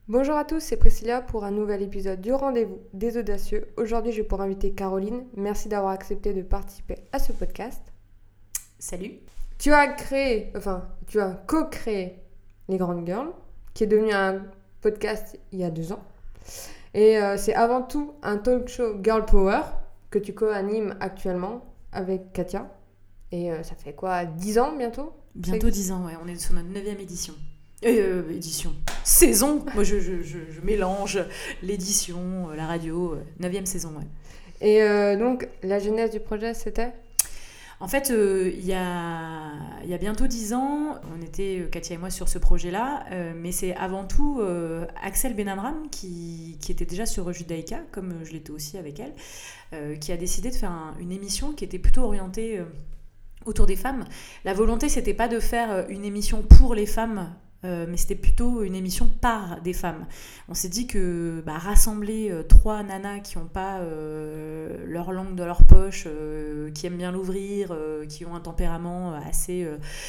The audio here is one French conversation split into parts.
Bonjour à tous, c'est Priscilla pour un nouvel épisode du Rendez-vous des Audacieux. Aujourd'hui, je vais pour inviter Caroline. Merci d'avoir accepté de participer à ce podcast. Salut. Tu as co-créé Les Grandes Girls, qui est devenu un podcast il y a 2 ans. Et c'est avant tout un talk show Girl Power que tu co-animes actuellement avec Katia. Et ça fait quoi, 10 ans bientôt ? Bientôt 10 ans, ouais. On est sur notre 9e édition. Saison. Moi, je mélange l'édition, la radio, 9e saison, ouais. Et donc, la genèse du projet, c'était ? En fait, il y a bientôt 10 ans, on était, Katia et moi, sur ce projet-là, mais c'est avant tout Axel Benamram, qui était déjà sur Judaïka, comme je l'étais aussi avec elle, qui a décidé de faire une émission qui était plutôt orientée autour des femmes. La volonté, c'était pas de faire une émission pour les femmes, mais c'était plutôt une émission par des femmes. On s'est dit que rassembler 3 nanas qui n'ont pas leur langue dans leur poche, qui aiment bien l'ouvrir, qui ont un tempérament assez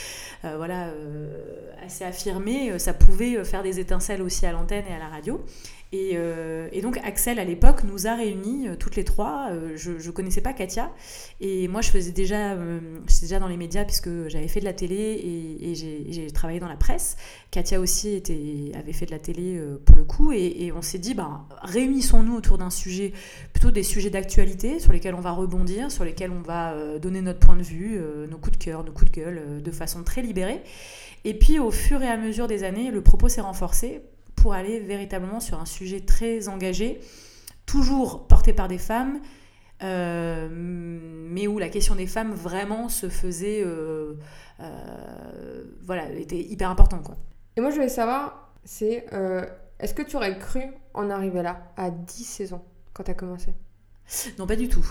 affirmé, ça pouvait faire des étincelles aussi à l'antenne et à la radio. Et donc Axel à l'époque nous a réunis toutes les 3. Je connaissais pas Katia et moi j'étais déjà dans les médias puisque j'avais fait de la télé et j'ai travaillé dans la presse. Katia aussi avait fait de la télé pour le coup et on s'est dit réunissons-nous autour d'un sujet, plutôt des sujets d'actualité sur lesquels on va rebondir, sur lesquels on va donner notre point de vue, nos coups de cœur, nos coups de gueule de façon très libérée. Et puis au fur et à mesure des années, le propos s'est renforcé pour aller véritablement sur un sujet très engagé, toujours porté par des femmes, mais où la question des femmes vraiment se faisait, était hyper importante, quoi. Et moi, je voulais savoir, est-ce que tu aurais cru en arriver là, à 10 saisons, quand tu as commencé ? Non, pas du tout.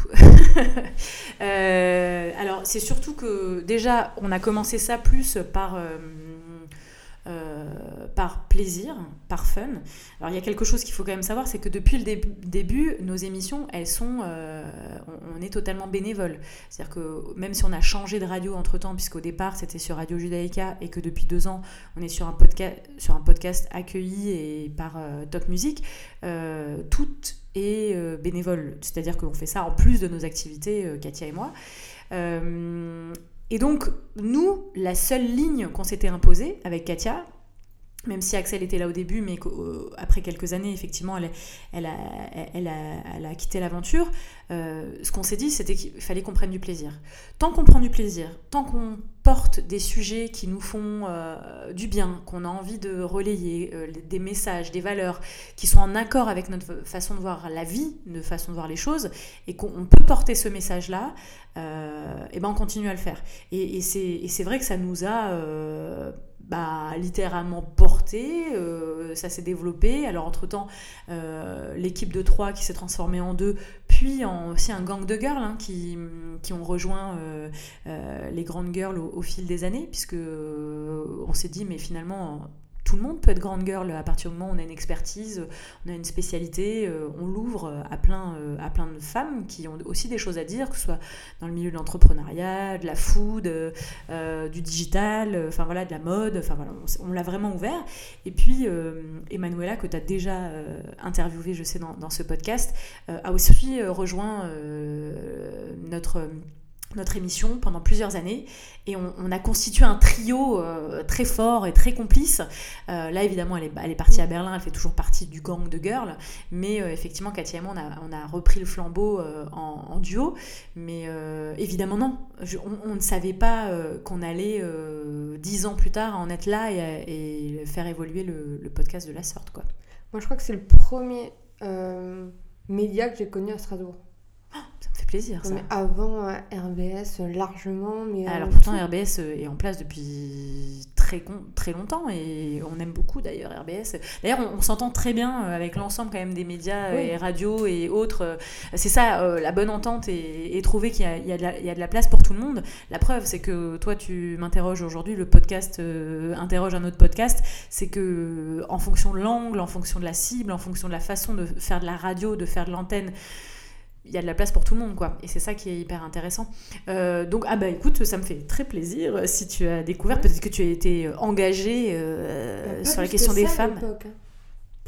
Alors, c'est surtout que, déjà, on a commencé ça plus par plaisir, par fun. Alors il y a quelque chose qu'il faut quand même savoir, c'est que depuis le début, nos émissions, elles sont, on est totalement bénévoles. C'est-à-dire que même si on a changé de radio entre-temps, puisqu'au départ c'était sur Radio Judaïka et que depuis 2 ans on est sur un podcast accueilli et par Top Music, tout est bénévole. C'est-à-dire qu'on fait ça en plus de nos activités, Katia et moi. Et donc, nous, la seule ligne qu'on s'était imposée avec Katia, même si Axel était là au début, mais après quelques années, effectivement, elle a quitté l'aventure, ce qu'on s'est dit, c'était qu'il fallait qu'on prenne du plaisir. Tant qu'on prend du plaisir, tant qu'on porte des sujets qui nous font du bien, qu'on a envie de relayer, des messages, des valeurs qui sont en accord avec notre façon de voir la vie, de façon de voir les choses, et qu'on peut porter ce message-là, on continue à le faire. Et c'est vrai que ça nous a littéralement porté, ça s'est développé. Alors entre-temps, l'équipe de 3 qui s'est transformée en 2, puis aussi un gang de girls qui ont rejoint les grandes girls au fil des années, puisque on s'est dit mais finalement tout le monde peut être grande girl à partir du moment où on a une expertise, on a une spécialité, on l'ouvre à plein de femmes qui ont aussi des choses à dire, que ce soit dans le milieu de l'entrepreneuriat, de la food, du digital, de la mode, on l'a vraiment ouvert. Et puis Emanuela, que tu as déjà interviewée, je sais, dans ce podcast, a aussi rejoint notre émission pendant plusieurs années et on a constitué un trio très fort et très complice. Là évidemment elle est partie à Berlin, elle fait toujours partie du gang de girls, mais effectivement Katia et moi on a repris le flambeau en duo, mais évidemment non, on ne savait pas qu'on allait 10 ans plus tard en être là et faire évoluer le podcast de la sorte, quoi. Moi je crois que c'est le premier média que j'ai connu à Strasbourg. Ça me fait plaisir, ça. Mais avant RBS largement. Mais alors pourtant RBS est en place depuis très longtemps et on aime beaucoup d'ailleurs RBS. D'ailleurs on s'entend très bien avec l'ensemble quand même des médias, oui, et radios et autres. C'est ça, la bonne entente et trouver qu'il y a de la place pour tout le monde. La preuve, c'est que toi tu m'interroges aujourd'hui, le podcast interroge un autre podcast. C'est que en fonction de l'angle, en fonction de la cible, en fonction de la façon de faire de la radio, de faire de l'antenne, il y a de la place pour tout le monde, quoi. Et c'est ça qui est hyper intéressant. Donc, écoute, ça me fait très plaisir si tu as découvert, peut-être que tu as été engagée sur la question des femmes.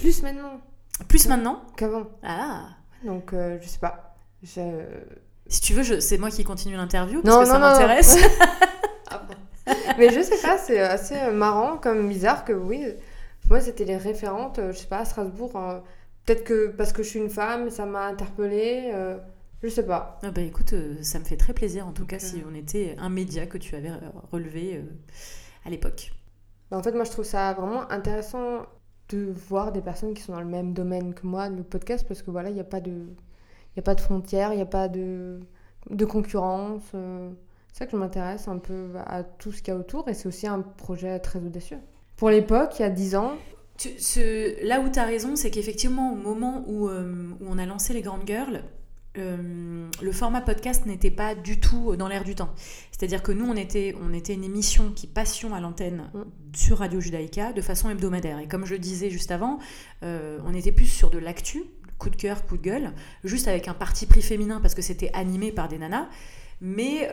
Plus maintenant. Plus maintenant Qu'avant. Ah. Donc, je sais pas. Si tu veux, c'est moi qui continue l'interview, Non, parce que ça m'intéresse. Mais je sais pas, c'est assez marrant, comme bizarre que oui. Moi, c'était les référentes, je sais pas, à Strasbourg. Peut-être que parce que je suis une femme, ça m'a interpellée. Je sais pas. Ah bah écoute, ça me fait très plaisir en tout cas si on était un média que tu avais relevé à l'époque. En fait, moi, je trouve ça vraiment intéressant de voir des personnes qui sont dans le même domaine que moi, le podcast, parce que voilà, il n'y a pas de frontières, il n'y a pas de concurrence. C'est ça que je m'intéresse un peu à tout ce qu'il y a autour, et c'est aussi un projet très audacieux. Pour l'époque, il y a 10 ans... Là où tu as raison, c'est qu'effectivement, au moment où on a lancé les Grandes Girls, le format podcast n'était pas du tout dans l'air du temps. C'est-à-dire que nous, on était une émission qui passion à l'antenne sur Radio Judaïka de façon hebdomadaire. Et comme je le disais juste avant, on était plus sur de l'actu, coup de cœur, coup de gueule, juste avec un parti pris féminin parce que c'était animé par des nanas. Mais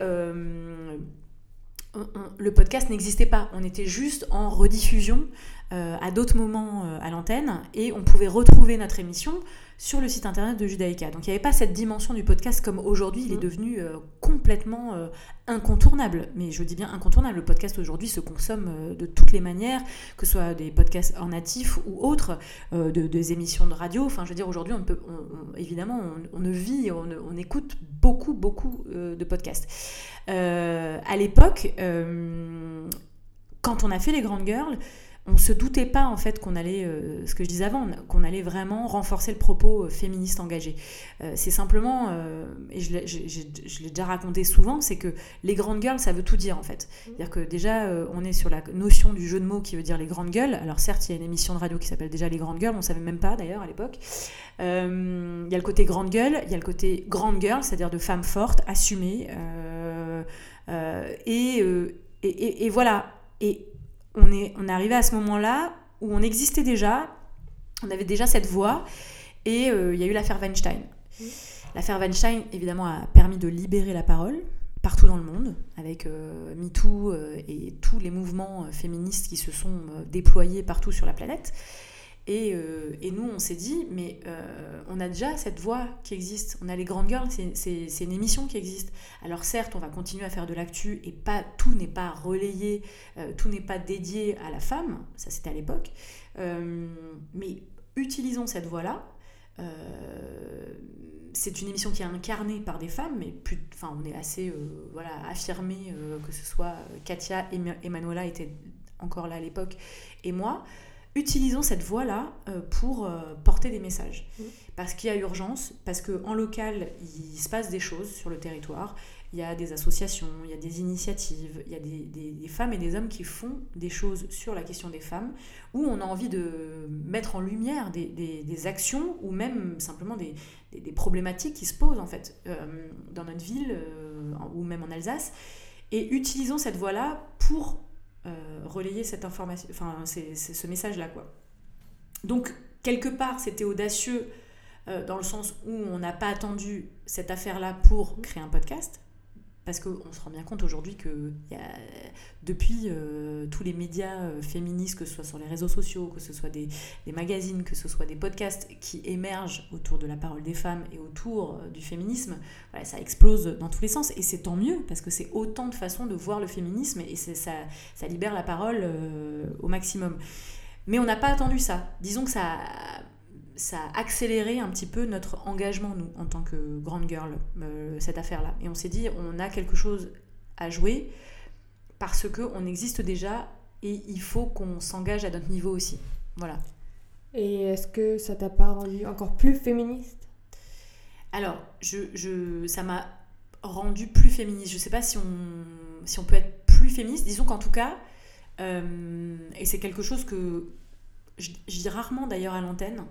le podcast n'existait pas. On était juste en rediffusion à d'autres moments à l'antenne et on pouvait retrouver notre émission sur le site internet de Judaïka. Donc il n'y avait pas cette dimension du podcast comme aujourd'hui, il est devenu complètement incontournable. Mais je dis bien incontournable, le podcast aujourd'hui se consomme de toutes les manières, que ce soit des podcasts en natif ou autres, des émissions de radio. Enfin, je veux dire, aujourd'hui, évidemment, on vit, on écoute beaucoup de podcasts. À l'époque, quand on a fait les Grandes Girls, on ne se doutait pas en fait qu'on allait, ce que je disais avant, qu'on allait vraiment renforcer le propos féministe engagé. C'est simplement, et je l'ai déjà raconté souvent, c'est que les Grandes Girls, ça veut tout dire en fait. C'est-à-dire que déjà, on est sur la notion du jeu de mots qui veut dire les Grandes Gueules. Alors certes, il y a une émission de radio qui s'appelle déjà les Grandes Girls, on ne savait même pas d'ailleurs à l'époque. Il y a le côté Grande Gueule, il y a le côté Grande Girl, c'est-à-dire de femmes fortes, assumées. Et voilà. Et on est arrivé à ce moment-là où on existait déjà, on avait déjà cette voix, et il y a eu l'affaire Weinstein. L'affaire Weinstein, évidemment, a permis de libérer la parole partout dans le monde, avec MeToo et tous les mouvements féministes qui se sont déployés partout sur la planète. Et nous, on s'est dit, mais on a déjà cette voix qui existe. On a les Grandes Girls, c'est une émission qui existe. Alors certes, on va continuer à faire de l'actu et tout n'est pas relayé, tout n'est pas dédié à la femme, ça c'était à l'époque. Mais utilisons cette voix-là. C'est une émission qui est incarnée par des femmes, mais on est assez affirmé, que ce soit Katia, Emanuela était encore là à l'époque, et moi. Utilisons cette voie-là pour porter des messages. Parce qu'il y a urgence, parce qu'en local, il se passe des choses sur le territoire. Il y a des associations, il y a des initiatives, il y a des femmes et des hommes qui font des choses sur la question des femmes, où on a envie de mettre en lumière des actions ou même simplement des problématiques qui se posent en fait, dans notre ville ou même en Alsace. Et utilisons cette voie-là pour relayer cette information, c'est ce message-là, quoi. Donc, quelque part, c'était audacieux dans le sens où on n'a pas attendu cette affaire-là pour créer un podcast, parce qu'on se rend bien compte aujourd'hui que depuis tous les médias féministes, que ce soit sur les réseaux sociaux, que ce soit des magazines, que ce soit des podcasts qui émergent autour de la parole des femmes et autour du féminisme, ça explose dans tous les sens, et c'est tant mieux, parce que c'est autant de façons de voir le féminisme, et ça libère la parole au maximum. Mais on n'a pas attendu ça. Disons que ça a accéléré un petit peu notre engagement, nous, en tant que Grande Girl, cette affaire-là. Et on s'est dit, on a quelque chose à jouer parce qu'on existe déjà et il faut qu'on s'engage à notre niveau aussi. Voilà. Et est-ce que ça t'a pas rendu encore plus féministe ? Alors, ça m'a rendu plus féministe. Je sais pas si on peut être plus féministe. Disons qu'en tout cas, et c'est quelque chose que je dis rarement d'ailleurs à l'antenne,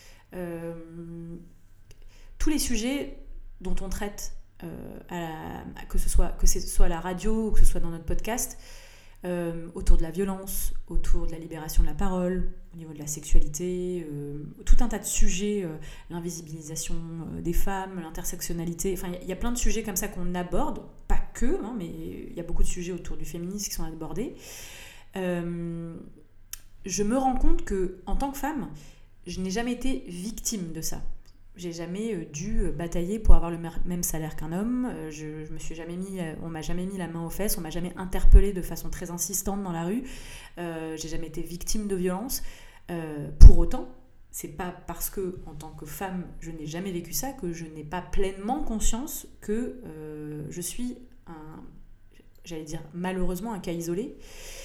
tous les sujets dont on traite, que ce soit à la radio ou que ce soit dans notre podcast, autour de la violence, autour de la libération de la parole, au niveau de la sexualité, tout un tas de sujets, l'invisibilisation des femmes, l'intersectionnalité, enfin il y a plein de sujets comme ça qu'on aborde, pas que, mais il y a beaucoup de sujets autour du féminisme qui sont abordés. Je me rends compte que en tant que femme, je n'ai jamais été victime de ça. J'ai jamais dû batailler pour avoir le même salaire qu'un homme. On m'a jamais mis la main aux fesses, on m'a jamais interpellée de façon très insistante dans la rue. J'ai jamais été victime de violence. Pour autant, c'est pas parce que, en tant que femme, je n'ai jamais vécu ça que je n'ai pas pleinement conscience que je suis malheureusement un cas isolé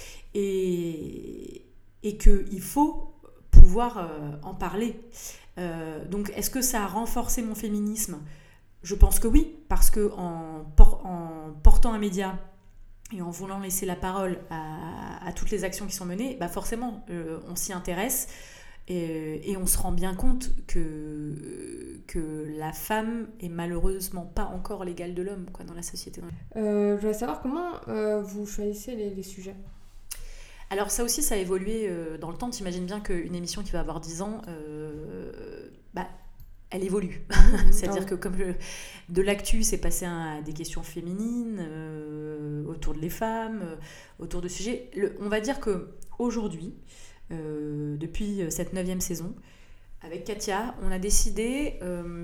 et qu'il faut pouvoir en parler. Donc, est-ce que ça a renforcé mon féminisme ? Je pense que oui, parce que en portant un média et en voulant laisser la parole à toutes les actions qui sont menées, forcément, on s'y intéresse et on se rend bien compte que la femme est malheureusement pas encore l'égale de l'homme dans la société. Je voudrais savoir comment vous choisissez les sujets. Alors ça aussi, ça a évolué dans le temps. T'imagines bien qu'une émission qui va avoir 10 ans, elle évolue. C'est-à-dire que comme de l'actu, c'est passé à des questions féminines, autour de les femmes, autour de sujets. On va dire qu'aujourd'hui, depuis cette 9e saison, avec Katia, on a décidé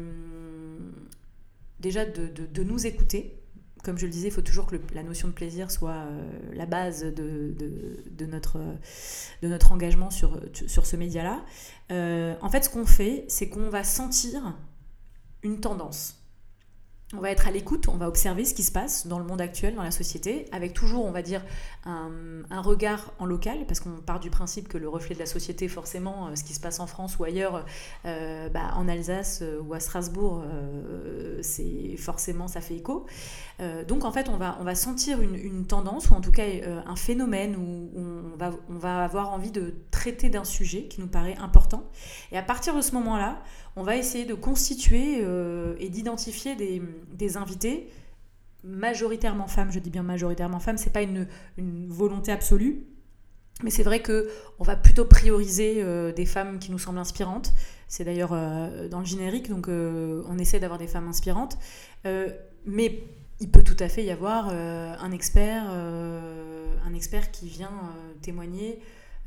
déjà de nous écouter. Comme je le disais, il faut toujours que la notion de plaisir soit la base de notre engagement sur ce média-là. En fait, ce qu'on fait, c'est qu'on va sentir une tendance. On va être à l'écoute, on va observer ce qui se passe dans le monde actuel, dans la société, avec toujours, on va dire, un regard en local, parce qu'on part du principe que le reflet de la société, forcément, ce qui se passe en France ou ailleurs, en Alsace ou à Strasbourg, c'est forcément, ça fait écho. Donc, en fait, on va sentir une tendance, ou en tout cas un phénomène où on va avoir envie de traiter d'un sujet qui nous paraît important. Et à partir de ce moment-là, on va essayer de constituer et d'identifier des invités majoritairement femmes. Je dis bien majoritairement femmes, c'est pas une volonté absolue, mais c'est vrai qu'on va plutôt prioriser des femmes qui nous semblent inspirantes. C'est d'ailleurs dans le générique, donc on essaie d'avoir des femmes inspirantes, mais il peut tout à fait y avoir un expert qui vient témoigner,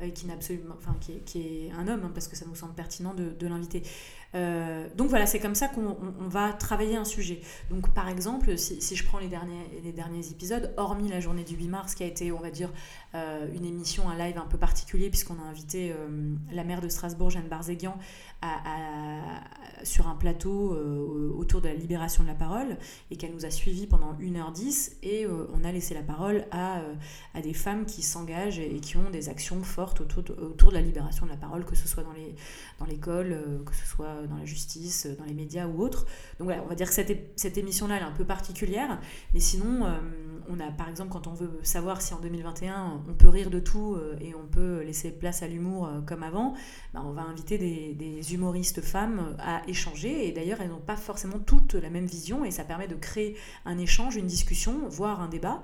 qui est un homme, parce que ça nous semble pertinent de l'inviter. Donc voilà, c'est comme ça qu'on va travailler un sujet. Donc par exemple, si je prends les derniers épisodes, hormis la journée du 8 mars qui a été, on va dire, une émission, un live un peu particulier, puisqu'on a invité la maire de Strasbourg, Jeanne Barzéguian, sur un plateau autour de la libération de la parole, et qu'elle nous a suivis pendant 1h10, et on a laissé la parole à des femmes qui s'engagent et qui ont des actions fortes autour de la libération de la parole, que ce soit dans l'école, que ce soit dans la justice, dans les médias ou autres. Donc voilà, on va dire que cette émission-là, elle est un peu particulière, mais sinon, on a, par exemple, quand on veut savoir si en 2021, on peut rire de tout et on peut laisser place à l'humour comme avant, on va inviter des humoristes femmes à échanger, et d'ailleurs, elles n'ont pas forcément toutes la même vision, et ça permet de créer un échange, une discussion, voire un débat.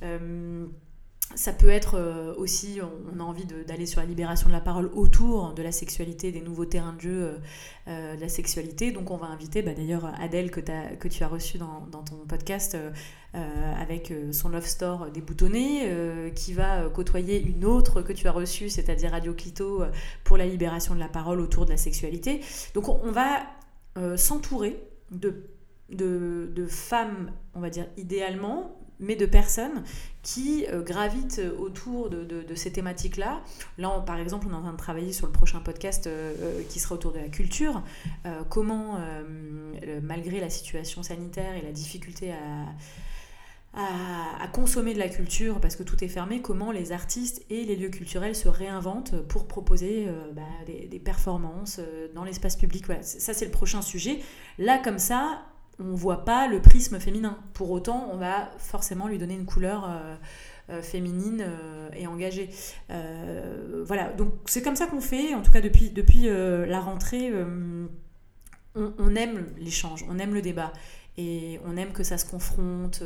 Ça peut être aussi, on a envie d'aller sur la libération de la parole autour de la sexualité, des nouveaux terrains de jeu de la sexualité. Donc on va inviter d'ailleurs Adèle que tu as reçue dans ton podcast avec son Love Store déboutonné, qui va côtoyer une autre que tu as reçue, c'est-à-dire Radio Clito, pour la libération de la parole autour de la sexualité. Donc on va s'entourer de femmes, on va dire idéalement, mais de personnes qui gravitent autour de ces thématiques-là. Là, par exemple, on est en train de travailler sur le prochain podcast qui sera autour de la culture. Comment, malgré la situation sanitaire et la difficulté à consommer de la culture, parce que tout est fermé, comment les artistes et les lieux culturels se réinventent pour proposer des performances dans l'espace public. Voilà, ça, c'est le prochain sujet. Là, comme ça, on ne voit pas le prisme féminin. Pour autant, on va forcément lui donner une couleur féminine et engagée. Voilà, donc c'est comme ça qu'on fait. En tout cas, depuis la rentrée, on aime l'échange, on aime le débat. Et on aime que ça se confronte,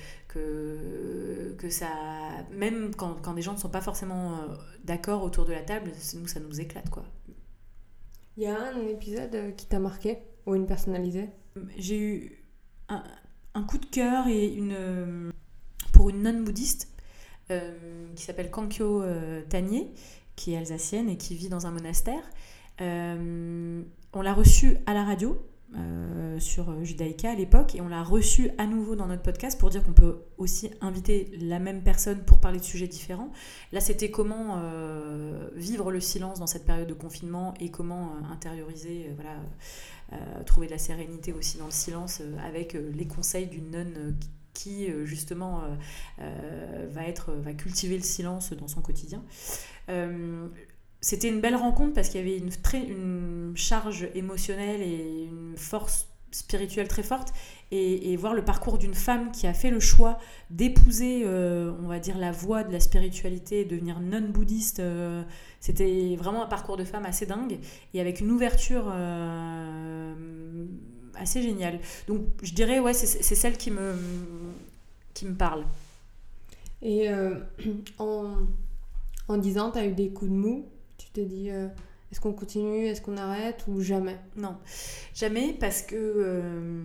que ça... Même quand des gens ne sont pas forcément d'accord autour de la table, nous, ça nous éclate, quoi. Il y a un épisode qui t'a marqué, ou une personnalisée ? J'ai eu un coup de cœur pour une nonne bouddhiste qui s'appelle Kankyo Tanier, qui est alsacienne et qui vit dans un monastère. On l'a reçu à la radio, sur Judaïka à l'époque, et on l'a reçu à nouveau dans notre podcast pour dire qu'on peut aussi inviter la même personne pour parler de sujets différents. Là, c'était comment vivre le silence dans cette période de confinement et comment intérioriser, trouver de la sérénité aussi dans le silence, avec les conseils d'une nonne qui justement va cultiver le silence dans son quotidien. C'était une belle rencontre parce qu'il y avait une charge émotionnelle et une force spirituelle très forte, et voir le parcours d'une femme qui a fait le choix d'épouser, on va dire, la voie de la spiritualité, devenir nonne bouddhiste, c'était vraiment un parcours de femme assez dingue et avec une ouverture assez géniale. Donc je dirais, ouais, c'est celle qui me parle. Et en 10 ans, tu as eu des coups de mou? Tu te dis, est-ce qu'on continue, est-ce qu'on arrête ou jamais? Non, jamais, parce que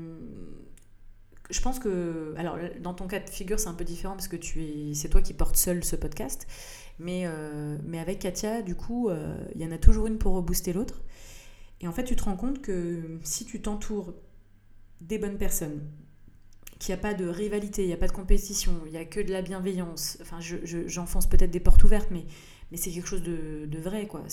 je pense que... Alors, dans ton cas de figure, c'est un peu différent parce que c'est toi qui portes seul ce podcast. Mais avec Katia, du coup, il y en a toujours une pour rebooster l'autre. Et en fait, tu te rends compte que si tu t'entoures des bonnes personnes, qu'il n'y a pas de rivalité, il n'y a pas de compétition, il n'y a que de la bienveillance. Enfin, j'enfonce peut-être des portes ouvertes, mais c'est quelque chose de vrai, quoi.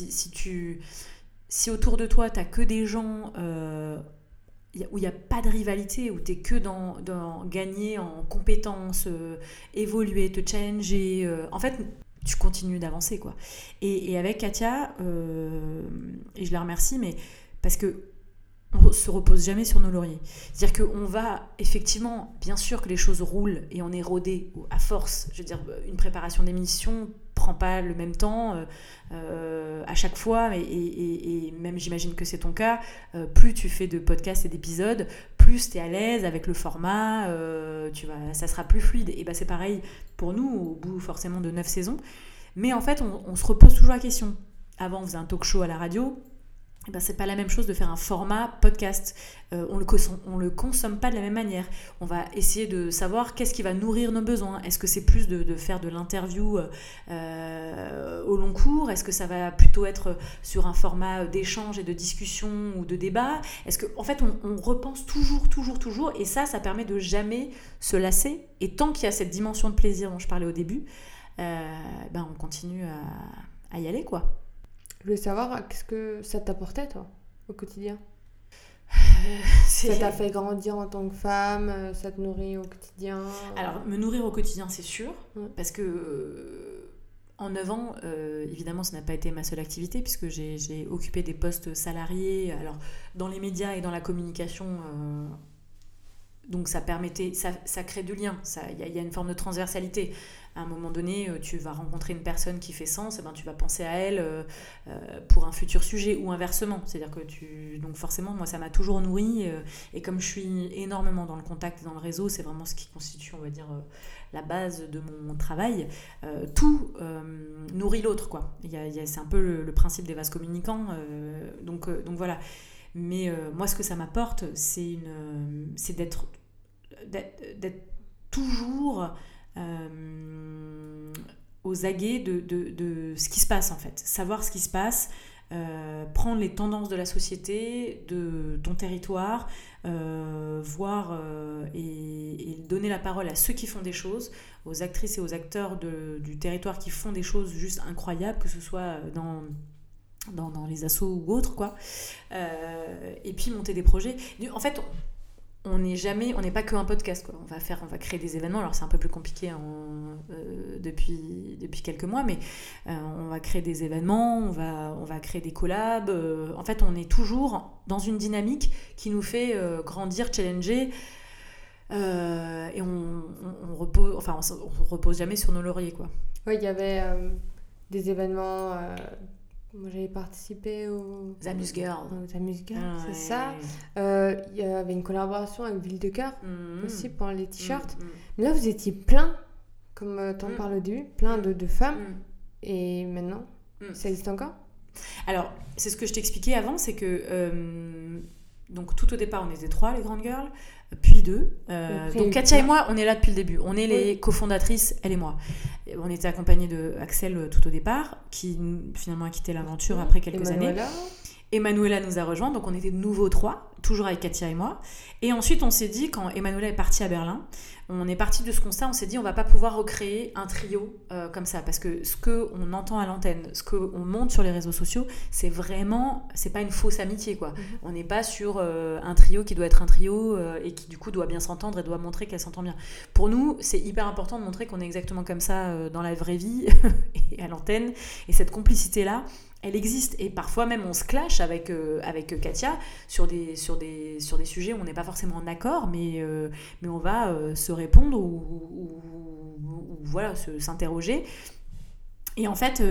Si autour de toi, tu n'as que des gens où il n'y a pas de rivalité, où tu es que dans gagner en compétences, évoluer, te challenger, en fait, tu continues d'avancer, quoi. Et avec Katia, et je la remercie, mais parce que on se repose jamais sur nos lauriers. C'est-à-dire qu'on va, effectivement, bien sûr que les choses roulent et on est rodé à force. Je veux dire, une préparation d'émission prend pas le même temps à chaque fois, et même j'imagine que c'est ton cas, plus tu fais de podcasts et d'épisodes, plus tu es à l'aise avec le format, ça sera plus fluide. Et ben c'est pareil pour nous, au bout forcément de 9 saisons. Mais en fait, on se repose toujours la question. Avant, on faisait un talk show à la radio. Eh ben, c'est pas la même chose de faire un format podcast. On le consomme pas de la même manière. On va essayer de savoir qu'est-ce qui va nourrir nos besoins. Est-ce que c'est plus de faire de l'interview au long cours? Est-ce que ça va plutôt être sur un format d'échange et de discussion ou de débat? Est-ce que, en fait, on repense toujours, et ça permet de jamais se lasser. Et tant qu'il y a cette dimension de plaisir dont je parlais au début, on continue à y aller, quoi. Je voulais savoir, qu'est-ce que ça t'apportait, toi, au quotidien? Ça t'a fait grandir en tant que femme, ça te nourrit au quotidien? Alors, me nourrir au quotidien, c'est sûr, parce que en 9 ans, évidemment, ça n'a pas été ma seule activité, puisque j'ai occupé des postes salariés, alors dans les médias et dans la communication, donc ça crée du lien, il y a une forme de transversalité. À un moment donné, tu vas rencontrer une personne qui fait sens, et ben tu vas penser à elle pour un futur sujet, ou inversement. C'est-à-dire que donc forcément, moi, ça m'a toujours nourrie, et comme je suis énormément dans le contact et dans le réseau, c'est vraiment ce qui constitue, on va dire, la base de mon travail. Tout nourrit l'autre, quoi. C'est un peu le principe des vases communicants. Donc voilà. Mais moi, ce que ça m'apporte, c'est d'être toujours aux aguets de ce qui se passe, en fait. Savoir ce qui se passe, prendre les tendances de la société, de ton territoire, voir et donner la parole à ceux qui font des choses, aux actrices et aux acteurs du territoire qui font des choses juste incroyables, que ce soit dans les assos ou autres, quoi. Et puis monter des projets. En fait, on n'est pas qu'un podcast, quoi. On va créer des événements. Alors c'est un peu plus compliqué depuis quelques mois, mais on va créer des événements, on va créer des collabs. En fait, on est toujours dans une dynamique qui nous fait grandir, challenger. Et on repose jamais sur nos lauriers, quoi. Oui, il y avait des événements. Moi, j'avais participé aux Amuse Girls. C'est ça. Il y avait une collaboration avec Ville de Cœur aussi pour les t-shirts. Mais là, vous étiez plein, comme tu en parles au début, plein de femmes. Et maintenant, ça existe encore? Alors, c'est ce que je t'expliquais avant, c'est que Donc tout au départ, on était 3 les grandes girls, puis 2. Donc Katia et moi, on est là depuis le début. On est les cofondatrices, elle et moi. On était accompagnées de Axel tout au départ, qui finalement a quitté l'aventure après quelques années. Emanuela nous a rejoints, donc on était de nouveau 3, toujours avec Katia et moi. Et ensuite, on s'est dit, quand Emanuela est partie à Berlin, on est parti de ce constat, on s'est dit, on va pas pouvoir recréer un trio comme ça, parce que ce qu'on entend à l'antenne, ce qu'on monte sur les réseaux sociaux, c'est pas une fausse amitié, quoi. On n'est pas sur un trio qui doit être un trio et qui du coup doit bien s'entendre et doit montrer qu'elle s'entend bien. Pour nous, c'est hyper important de montrer qu'on est exactement comme ça dans la vraie vie et à l'antenne, et cette complicité-là, elle existe, et parfois même on se clash avec Katia sur des sujets où on n'est pas forcément en accord, mais on va se répondre ou voilà, s'interroger. Et en fait,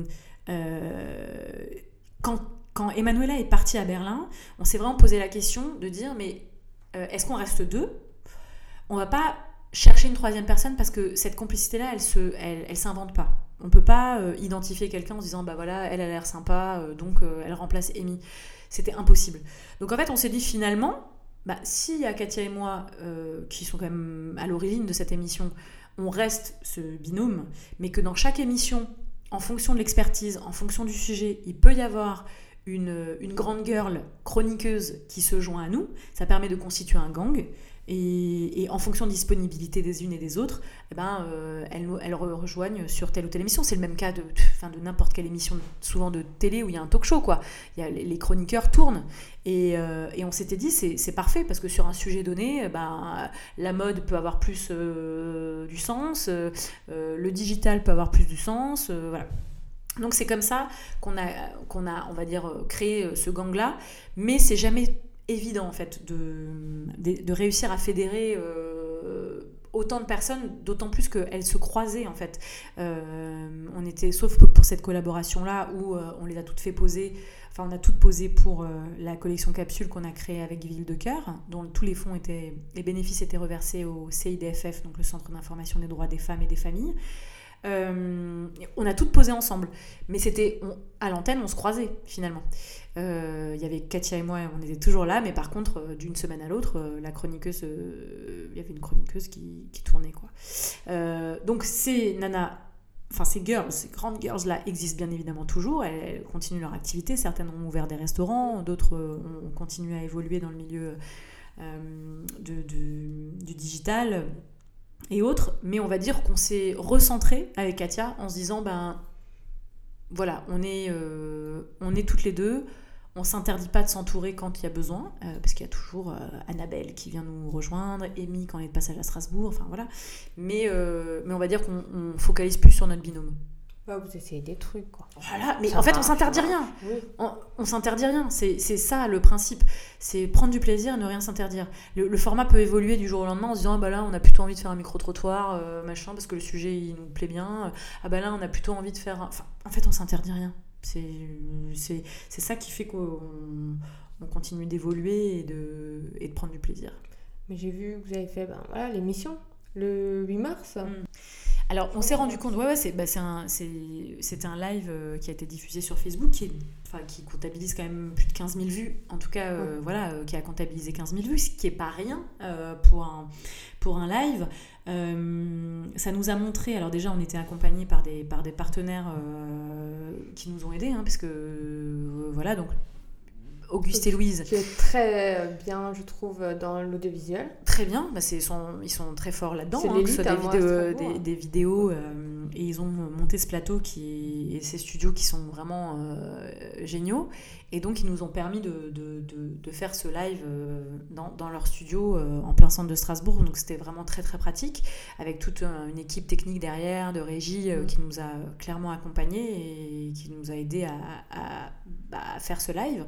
quand Emanuela est partie à Berlin, on s'est vraiment posé la question de dire, mais est-ce qu'on reste 2 ? On va pas chercher une 3e personne, parce que cette complicité-là, elle s'invente pas. On ne peut pas identifier quelqu'un en se disant, bah voilà, elle a l'air sympa, donc elle remplace Amy. C'était impossible. Donc en fait, on s'est dit finalement, s'il y a Katia et moi qui sont quand même à l'origine de cette émission, on reste ce binôme, mais que dans chaque émission, en fonction de l'expertise, en fonction du sujet, il peut y avoir une grande girl chroniqueuse qui se joint à nous. Ça permet de constituer un gang. Et en fonction de disponibilité des unes et des autres, elles rejoignent sur telle ou telle émission. C'est le même cas de n'importe quelle émission, souvent de télé, où il y a un talk show, quoi. Les chroniqueurs tournent. Et on s'était dit, c'est parfait, parce que sur un sujet donné, la mode peut avoir plus du sens, le digital peut avoir plus du sens, voilà. Donc c'est comme ça qu'on a, on va dire, créé ce gang-là, mais c'est jamais évident en fait de réussir à fédérer autant de personnes, d'autant plus qu'elles se croisaient en fait. On était, sauf pour cette collaboration là où on les a toutes fait poser, enfin on a toutes posé pour la collection capsule qu'on a créée avec Ville de Cœur, dont tous les fonds les bénéfices étaient reversés au CIDFF, donc le Centre d'information des droits des femmes et des familles. On a toutes posé ensemble, mais à l'antenne on se croisait finalement. Il y avait Katia et moi, on était toujours là, mais par contre d'une semaine à l'autre, la chroniqueuse, il y avait une chroniqueuse qui tournait, quoi. Donc ces grandes girls là existent bien évidemment toujours, elles continuent leur activité, certaines ont ouvert des restaurants, d'autres ont continué à évoluer dans le milieu du digital et autres, mais on va dire qu'on s'est recentré avec Katia en se disant, voilà, on est toutes les deux, on s'interdit pas de s'entourer quand il y a besoin, parce qu'il y a toujours Annabelle qui vient nous rejoindre, Amy quand on est de passage à Strasbourg, enfin voilà, mais on va dire qu'on focalise plus sur notre binôme. Vous essayez des trucs, quoi. Voilà, mais en fait on s'interdit rien. Oui. On s'interdit rien, c'est ça le principe, c'est prendre du plaisir et ne rien s'interdire. Le format peut évoluer du jour au lendemain en se disant, là on a plutôt envie de faire un micro-trottoir, machin, parce que le sujet il nous plaît bien, là on a plutôt envie de faire... Enfin, en fait on s'interdit rien, c'est ça qui fait qu'on continue d'évoluer et de prendre du plaisir. Mais j'ai vu que vous avez fait l'émission le 8 mars. Alors, on s'est rendu compte, c'était un live qui a été diffusé sur Facebook, qui comptabilise quand même plus de 15 000 vues, en tout cas, qui a comptabilisé 15 000 vues, ce qui n'est pas rien pour un live. Ça nous a montré, alors déjà, on était accompagnés par des partenaires qui nous ont aidés, parce que, donc, Auguste et Louise. Qui est très bien, je trouve, dans l'audiovisuel. Très bien, ils sont très forts là-dedans, que ce soit des vidéos, et ils ont monté ce plateau et ces studios qui sont vraiment géniaux, et donc ils nous ont permis de faire ce live dans leur studio en plein centre de Strasbourg, donc c'était vraiment très très pratique, avec toute une équipe technique derrière, de régie, qui nous a clairement accompagnés et qui nous a aidés à faire ce live.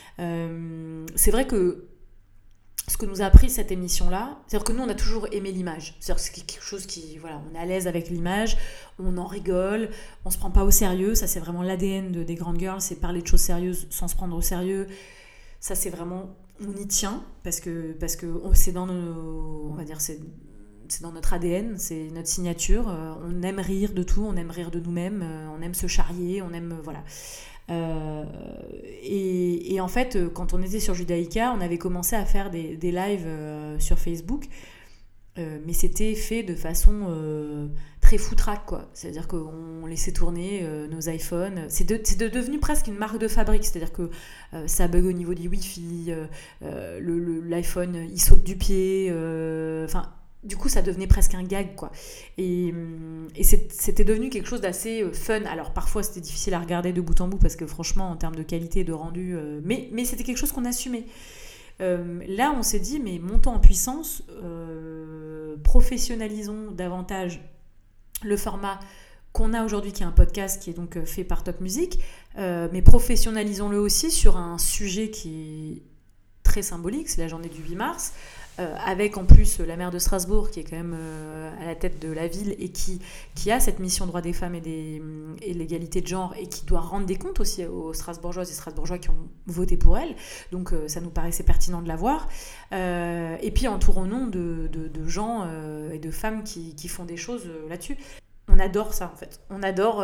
C'est vrai que ce que nous a appris cette émission-là, c'est-à-dire que nous, on a toujours aimé l'image. C'est-à-dire que c'est quelque chose on est à l'aise avec l'image, on en rigole, on se prend pas au sérieux. Ça, c'est vraiment l'ADN des grandes girls, c'est parler de choses sérieuses sans se prendre au sérieux. Ça, c'est vraiment, on y tient, parce que c'est dans on va dire, c'est dans notre ADN, c'est notre signature. On aime rire de tout, on aime rire de nous-mêmes, on aime se charrier, on aime, voilà. Et en fait, quand on était sur Judaïka, on avait commencé à faire des lives sur Facebook, mais c'était fait de façon très foutraque, quoi. C'est-à-dire qu'on laissait tourner nos iPhones. C'est devenu presque une marque de fabrique, c'est-à-dire que ça bug au niveau du Wi-Fi, l'iPhone il saute du pied, enfin. Du coup, ça devenait presque un gag, quoi. Et c'était devenu quelque chose d'assez fun. Alors, parfois, c'était difficile à regarder de bout en bout parce que, franchement, en termes de qualité et de rendu... mais c'était quelque chose qu'on assumait. Là, on s'est dit, mais montons en puissance, professionnalisons davantage le format qu'on a aujourd'hui, qui est un podcast qui est donc fait par Top Music, mais professionnalisons-le aussi sur un sujet qui est très symbolique, c'est la journée du 8 mars, avec en plus la maire de Strasbourg qui est quand même à la tête de la ville et qui a cette mission droit des femmes et l'égalité de genre et qui doit rendre des comptes aussi aux Strasbourgeoises et Strasbourgeois qui ont voté pour elle. Donc ça nous paraissait pertinent de la voir. Et puis entourons-nous de gens et de femmes qui font des choses là-dessus. On adore ça en fait. On adore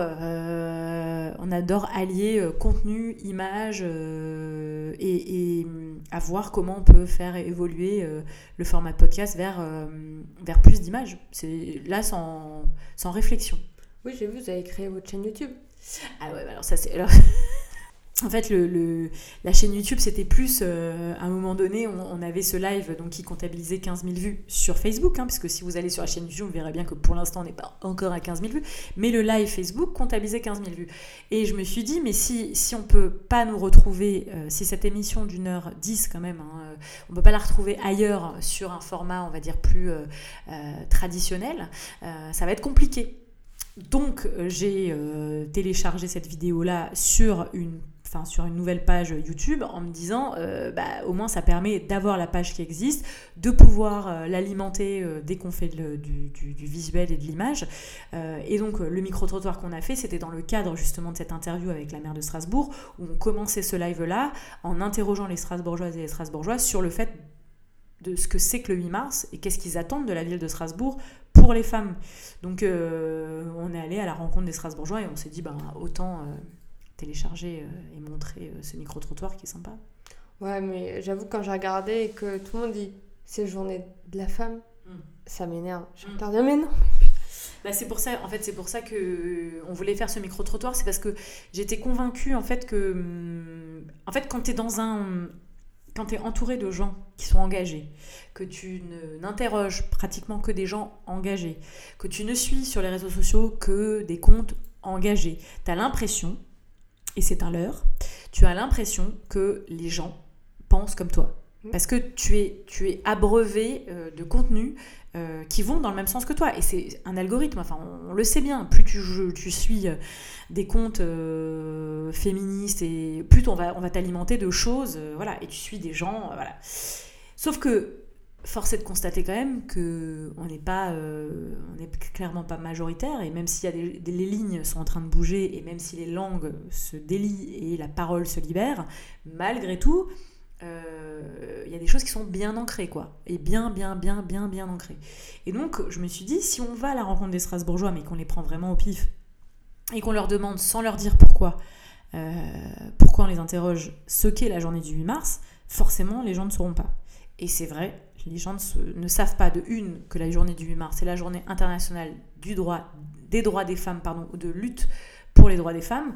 allier contenu, image et à voir comment on peut faire évoluer le format de podcast vers plus d'images. C'est là sans réflexion. Oui, j'ai vu, vous avez créé votre chaîne YouTube. Ah ouais, alors ça c'est... Alors... En fait, la chaîne YouTube, c'était plus, à un moment donné, on avait ce live donc, qui comptabilisait 15 000 vues sur Facebook, parce que si vous allez sur la chaîne YouTube, vous verrez bien que pour l'instant, on n'est pas encore à 15 000 vues, mais le live Facebook comptabilisait 15 000 vues. Et je me suis dit, mais si on ne peut pas nous retrouver, si cette émission d'1h10 quand même, on ne peut pas la retrouver ailleurs sur un format, on va dire, plus traditionnel, ça va être compliqué. Donc, j'ai téléchargé cette vidéo-là sur une nouvelle page YouTube en me disant au moins ça permet d'avoir la page qui existe, de pouvoir l'alimenter dès qu'on fait du visuel et de l'image. Et donc le micro-trottoir qu'on a fait, c'était dans le cadre justement de cette interview avec la maire de Strasbourg où on commençait ce live-là en interrogeant les Strasbourgeoises et les Strasbourgeois sur le fait de ce que c'est que le 8 mars et qu'est-ce qu'ils attendent de la ville de Strasbourg pour les femmes. Donc on est allé à la rencontre des Strasbourgeois et on s'est dit autant télécharger et montrer ce micro-trottoir qui est sympa. Ouais, mais j'avoue, quand j'ai regardé et que tout le monde dit c'est journée de la femme, ça m'énerve. Je me dis, mais non. C'est pour ça que on voulait faire ce micro-trottoir, c'est parce que j'étais convaincue en fait que quand t'es entouré de gens qui sont engagés, que tu n'interroges pratiquement que des gens engagés, que tu ne suis sur les réseaux sociaux que des comptes engagés, t'as l'impression, et c'est un leurre, tu as l'impression que les gens pensent comme toi. Parce que tu es abreuvé de contenus qui vont dans le même sens que toi. Et c'est un algorithme, on le sait bien. Plus tu suis des comptes féministes, et plus on va t'alimenter de choses, et tu suis des gens, voilà. Sauf que force est de constater quand même qu'on n'est clairement pas majoritaire, et même s'il y a les lignes sont en train de bouger, et même si les langues se délient et la parole se libère, malgré tout, il y a des choses qui sont bien ancrées, quoi, et bien ancrées. Et donc, je me suis dit, si on va à la rencontre des Strasbourgeois, mais qu'on les prend vraiment au pif, et qu'on leur demande, sans leur dire pourquoi on les interroge, ce qu'est la journée du 8 mars, forcément, les gens ne sauront pas. Et c'est vrai, les gens ne savent pas que la journée du 8 mars, c'est la journée internationale des droits des femmes, ou de lutte pour les droits des femmes,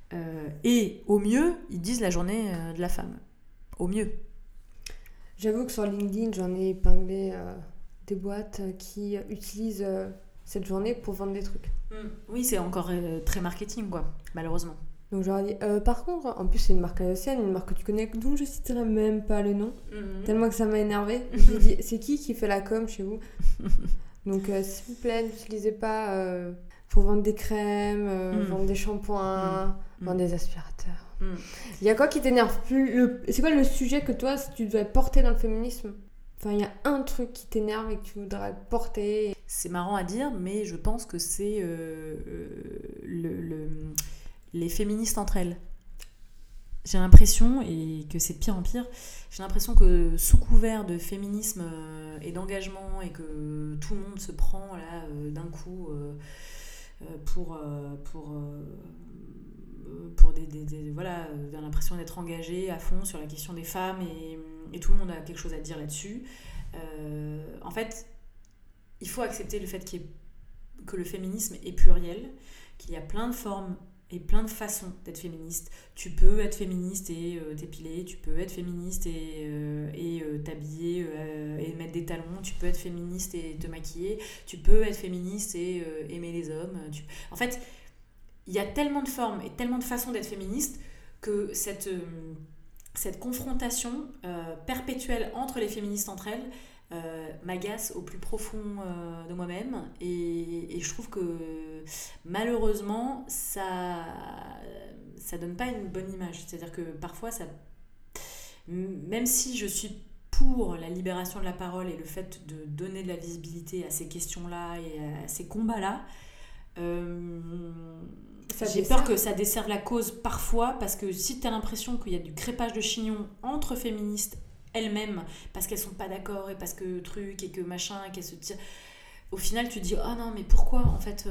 et au mieux, ils disent la journée de la femme. Au mieux. J'avoue que sur LinkedIn, j'en ai épinglé des boîtes qui utilisent cette journée pour vendre des trucs. Oui, c'est encore très marketing, quoi, malheureusement. Donc je leur ai dit, par contre, en plus c'est une marque alsacienne, une marque que tu connais, dont je citerai même pas le nom, tellement que ça m'a énervé. J'ai dit, c'est qui fait la com chez vous? Donc s'il vous plaît, n'utilisez pas pour vendre des crèmes, vendre des shampoings, vendre des aspirateurs. Il y a quoi qui t'énerve plus? C'est quoi le sujet que toi, si tu devais porter dans le féminisme? Enfin, il y a un truc qui t'énerve et que tu voudrais porter. C'est marrant à dire, mais je pense que c'est les féministes entre elles. J'ai l'impression, et que c'est de pire en pire, j'ai l'impression que sous couvert de féminisme et d'engagement, et que tout le monde se prend là d'un coup pour pour l'impression d'être engagé à fond sur la question des femmes et tout le monde a quelque chose à dire là-dessus. En fait, il faut accepter le fait que le féminisme est pluriel, qu'il y a plein de formes et plein de façons d'être féministe. Tu peux être féministe et t'épiler, tu peux être féministe et t'habiller et mettre des talons, tu peux être féministe et te maquiller, tu peux être féministe et aimer les hommes. En fait, il y a tellement de formes et tellement de façons d'être féministe que cette confrontation perpétuelle entre les féministes entre elles m'agace au plus profond de moi-même et je trouve que malheureusement ça donne pas une bonne image. C'est-à-dire que parfois même si je suis pour la libération de la parole et le fait de donner de la visibilité à ces questions-là et à ces combats-là, j'ai peur que ça desserve la cause parfois, parce que si tu as l'impression qu'il y a du crépage de chignon entre féministes elles-mêmes parce qu'elles sont pas d'accord et parce que truc et que machin et qu'elles se tirent, au final tu te dis oh non mais pourquoi en fait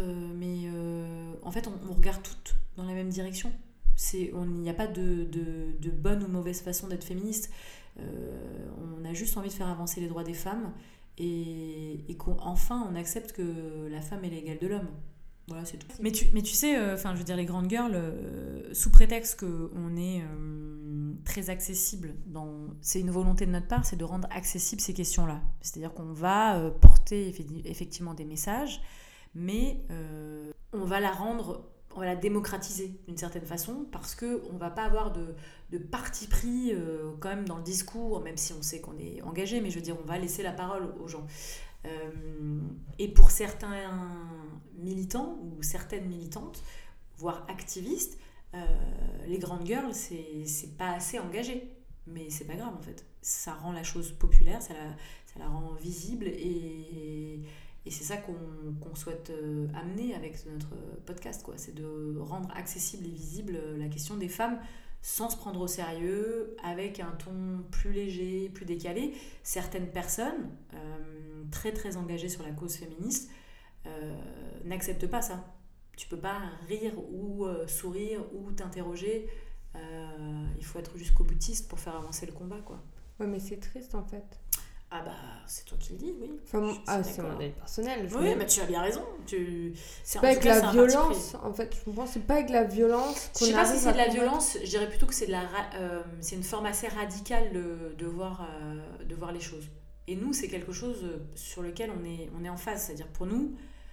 on regarde toutes dans la même direction. Il n'y a pas de bonne ou mauvaise façon d'être féministe. On a juste envie de faire avancer les droits des femmes et qu'enfin on accepte que la femme est l'égale de l'homme. Voilà, c'est tout. Mais tu sais, je veux dire, les grandes girls, sous prétexte qu'on est très accessible, c'est une volonté de notre part, c'est de rendre accessibles ces questions-là. C'est-à-dire qu'on va porter effectivement des messages, mais on va la démocratiser d'une certaine façon, parce qu'on ne va pas avoir de parti pris quand même dans le discours, même si on sait qu'on est engagé, mais je veux dire, on va laisser la parole aux gens. Et pour certains militants ou certaines militantes, voire activistes, les grandes girls, c'est pas assez engagé. Mais c'est pas grave en fait. Ça rend la chose populaire, ça la rend visible et c'est ça qu'on souhaite amener avec notre podcast, quoi. C'est de rendre accessible et visible la question des femmes sans se prendre au sérieux, avec un ton plus léger, plus décalé. Certaines personnes très très engagées sur la cause féministe n'acceptent pas ça. Tu peux pas rire ou sourire ou t'interroger. Il faut être jusqu'au boutiste pour faire avancer le combat, quoi. Ouais, mais c'est triste en fait. Ah bah, c'est toi qui le dis, oui. Enfin, c'est mon avis personnel. Oui, mais tu as bien raison. C'est pas avec la violence, en fait. Je comprends, c'est pas avec la violence qu'on arrive à... Je sais pas si c'est de la violence, je dirais plutôt que c'est une forme assez radicale de voir les choses. Et nous, c'est quelque chose sur lequel on est en phase. C'est-à-dire, pour nous,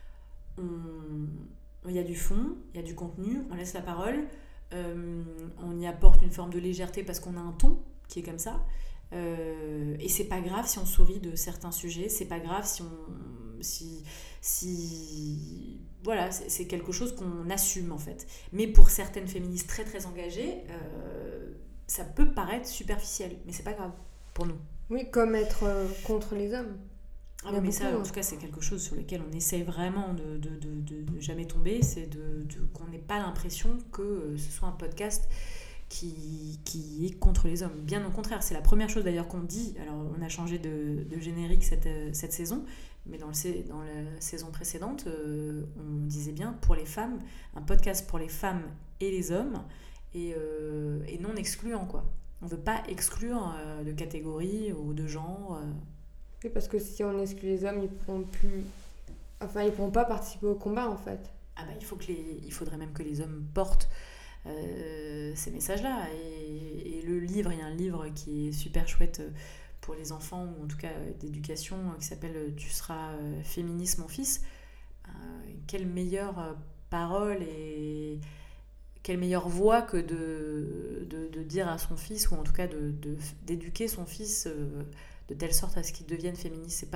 il y a du fond, il y a du contenu, on laisse la parole, on y apporte une forme de légèreté parce qu'on a un ton qui est comme ça. Et c'est pas grave si on sourit de certains sujets, c'est pas grave si voilà, c'est quelque chose qu'on assume en fait. Mais pour certaines féministes très très engagées, ça peut paraître superficiel, mais c'est pas grave pour nous. Oui, comme être contre les hommes. Ah oui, mais ça, en tout cas, c'est quelque chose sur lequel on essaie vraiment de jamais tomber, c'est qu'on n'ait pas l'impression que ce soit un podcast qui est contre les hommes. Bien au contraire, c'est la première chose d'ailleurs qu'on dit. Alors, on a changé de générique cette saison, mais dans la saison précédente, on disait bien pour les femmes, un podcast pour les femmes et les hommes, et non excluant, quoi. On ne veut pas exclure de catégorie ou de genre. Oui, parce que si on exclut les hommes, ils pourront pas participer au combat, en fait. Ah bah, il faudrait même que les hommes portent ces messages-là. Et le livre, il y a un livre qui est super chouette pour les enfants, ou en tout cas d'éducation, qui s'appelle « Tu seras féministe, mon fils ». Quelle meilleure parole et quelle meilleure voix que de dire à son fils, ou en tout cas d'éduquer son fils de telle sorte à ce qu'il devienne féministe.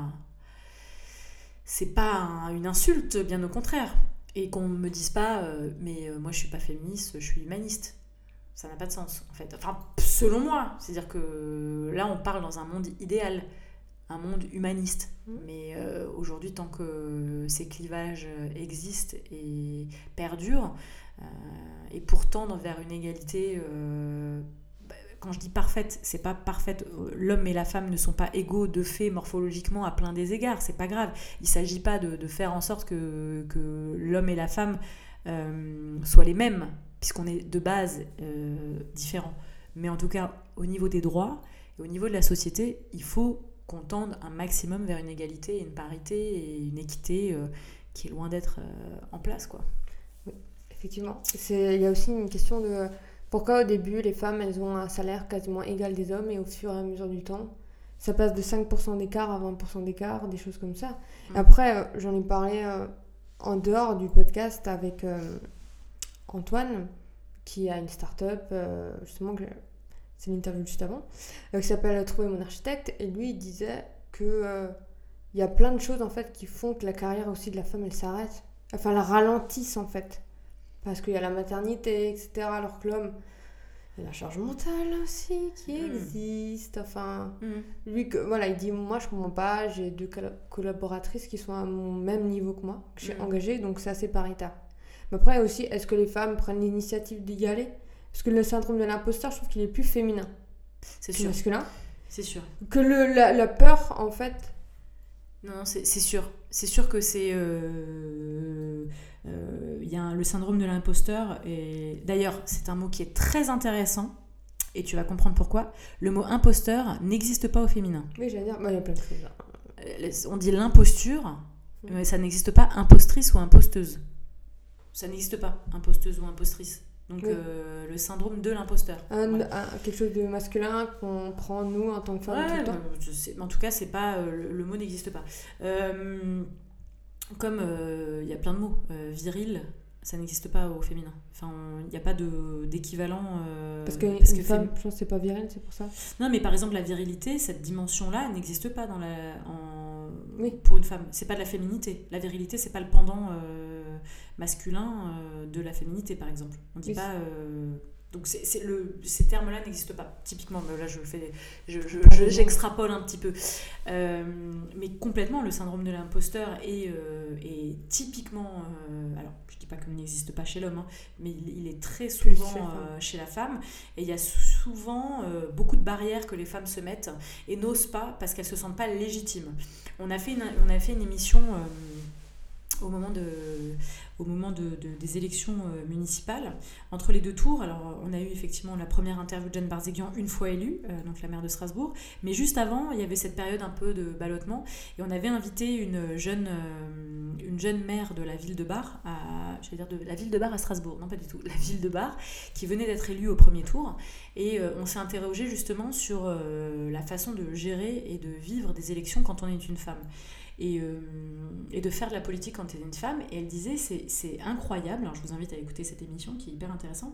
C'est pas une insulte, bien au contraire. Et qu'on me dise pas mais moi je suis pas féministe, je suis humaniste. Ça n'a pas de sens en fait. Enfin, selon moi, c'est-à-dire que là on parle dans un monde idéal, un monde humaniste. Mais aujourd'hui, tant que ces clivages existent et perdurent, et pourtant vers une égalité, quand je dis parfaite, c'est pas parfaite, l'homme et la femme ne sont pas égaux de fait morphologiquement à plein des égards, c'est pas grave. Il s'agit pas de faire en sorte que l'homme et la femme soient les mêmes puisqu'on est de base différents. Mais en tout cas, au niveau des droits et au niveau de la société, il faut qu'on tende un maximum vers une égalité, une parité et une équité qui est loin d'être en place, quoi. Oui, effectivement. Il y a aussi une question de pourquoi au début les femmes elles ont un salaire quasiment égal des hommes et au fur et à mesure du temps ça passe de 5% d'écart à 20% d'écart, des choses comme ça. Après, j'en ai parlé en dehors du podcast avec Antoine, qui a une start-up, justement, c'est l'interview juste avant, qui s'appelle Trouver mon architecte, et lui il disait que y a plein de choses en fait qui font que la carrière aussi de la femme elle s'arrête, enfin la ralentisse en fait, parce qu'il y a la maternité, etc., alors que l'homme, il y a la charge mentale aussi qui existe, enfin lui voilà, il dit moi je comprends pas, j'ai 2 collaboratrices qui sont à mon même niveau que moi, que j'ai engagées, donc c'est assez paritaire. Mais après aussi, est-ce que les femmes prennent l'initiative d'y aller? Parce que le syndrome de l'imposteur, je trouve qu'il est plus féminin. C'est sûr. Masculin. C'est sûr. Que la peur, en fait. Non, c'est sûr. C'est sûr que c'est... y a le syndrome de l'imposteur. Et d'ailleurs, c'est un mot qui est très intéressant. Et tu vas comprendre pourquoi. Le mot imposteur n'existe pas au féminin. Oui, j'allais dire, il y a plein de choses. On dit l'imposture, mais ça n'existe pas impostrice ou imposteuse. Ça n'existe pas, imposteuse ou impostrice. Donc le syndrome de l'imposteur. Quelque chose de masculin qu'on prend nous en tant que femme tout le temps. Je sais, mais en tout cas, c'est pas, le mot n'existe pas. Comme il y a plein de mots. Viril, ça n'existe pas au féminin. Enfin, il n'y a pas d'équivalent. Parce que femme, je pense que c'est pas viril, c'est pour ça. Non, mais par exemple, la virilité, cette dimension-là, n'existe pas pour une femme. C'est pas de la féminité. La virilité, c'est pas le pendant masculin de la féminité, par exemple. On dit pas. Donc ces termes-là n'existent pas. Typiquement, là j'extrapole un petit peu. Mais complètement, le syndrome de l'imposteur est typiquement. Alors, je dis pas qu'il n'existe pas chez l'homme, hein, mais il est très souvent chez la femme. Et il y a souvent beaucoup de barrières que les femmes se mettent et n'osent pas parce qu'elles se sentent pas légitimes. On a fait une émission. Au moment des élections municipales, entre les 2 tours. Alors, on a eu effectivement la première interview de Jeanne Barzéguian, une fois élue, donc la maire de Strasbourg. Mais juste avant, il y avait cette période un peu de ballottement. Et on avait invité une jeune maire de la ville de Bar, de la ville de Bar à Strasbourg, non pas du tout, la ville de Bar, qui venait d'être élue au premier tour. Et on s'est interrogé justement sur la façon de gérer et de vivre des élections quand on est une femme. Et de faire de la politique quand tu es une femme. Et elle disait, c'est incroyable, alors je vous invite à écouter cette émission qui est hyper intéressante.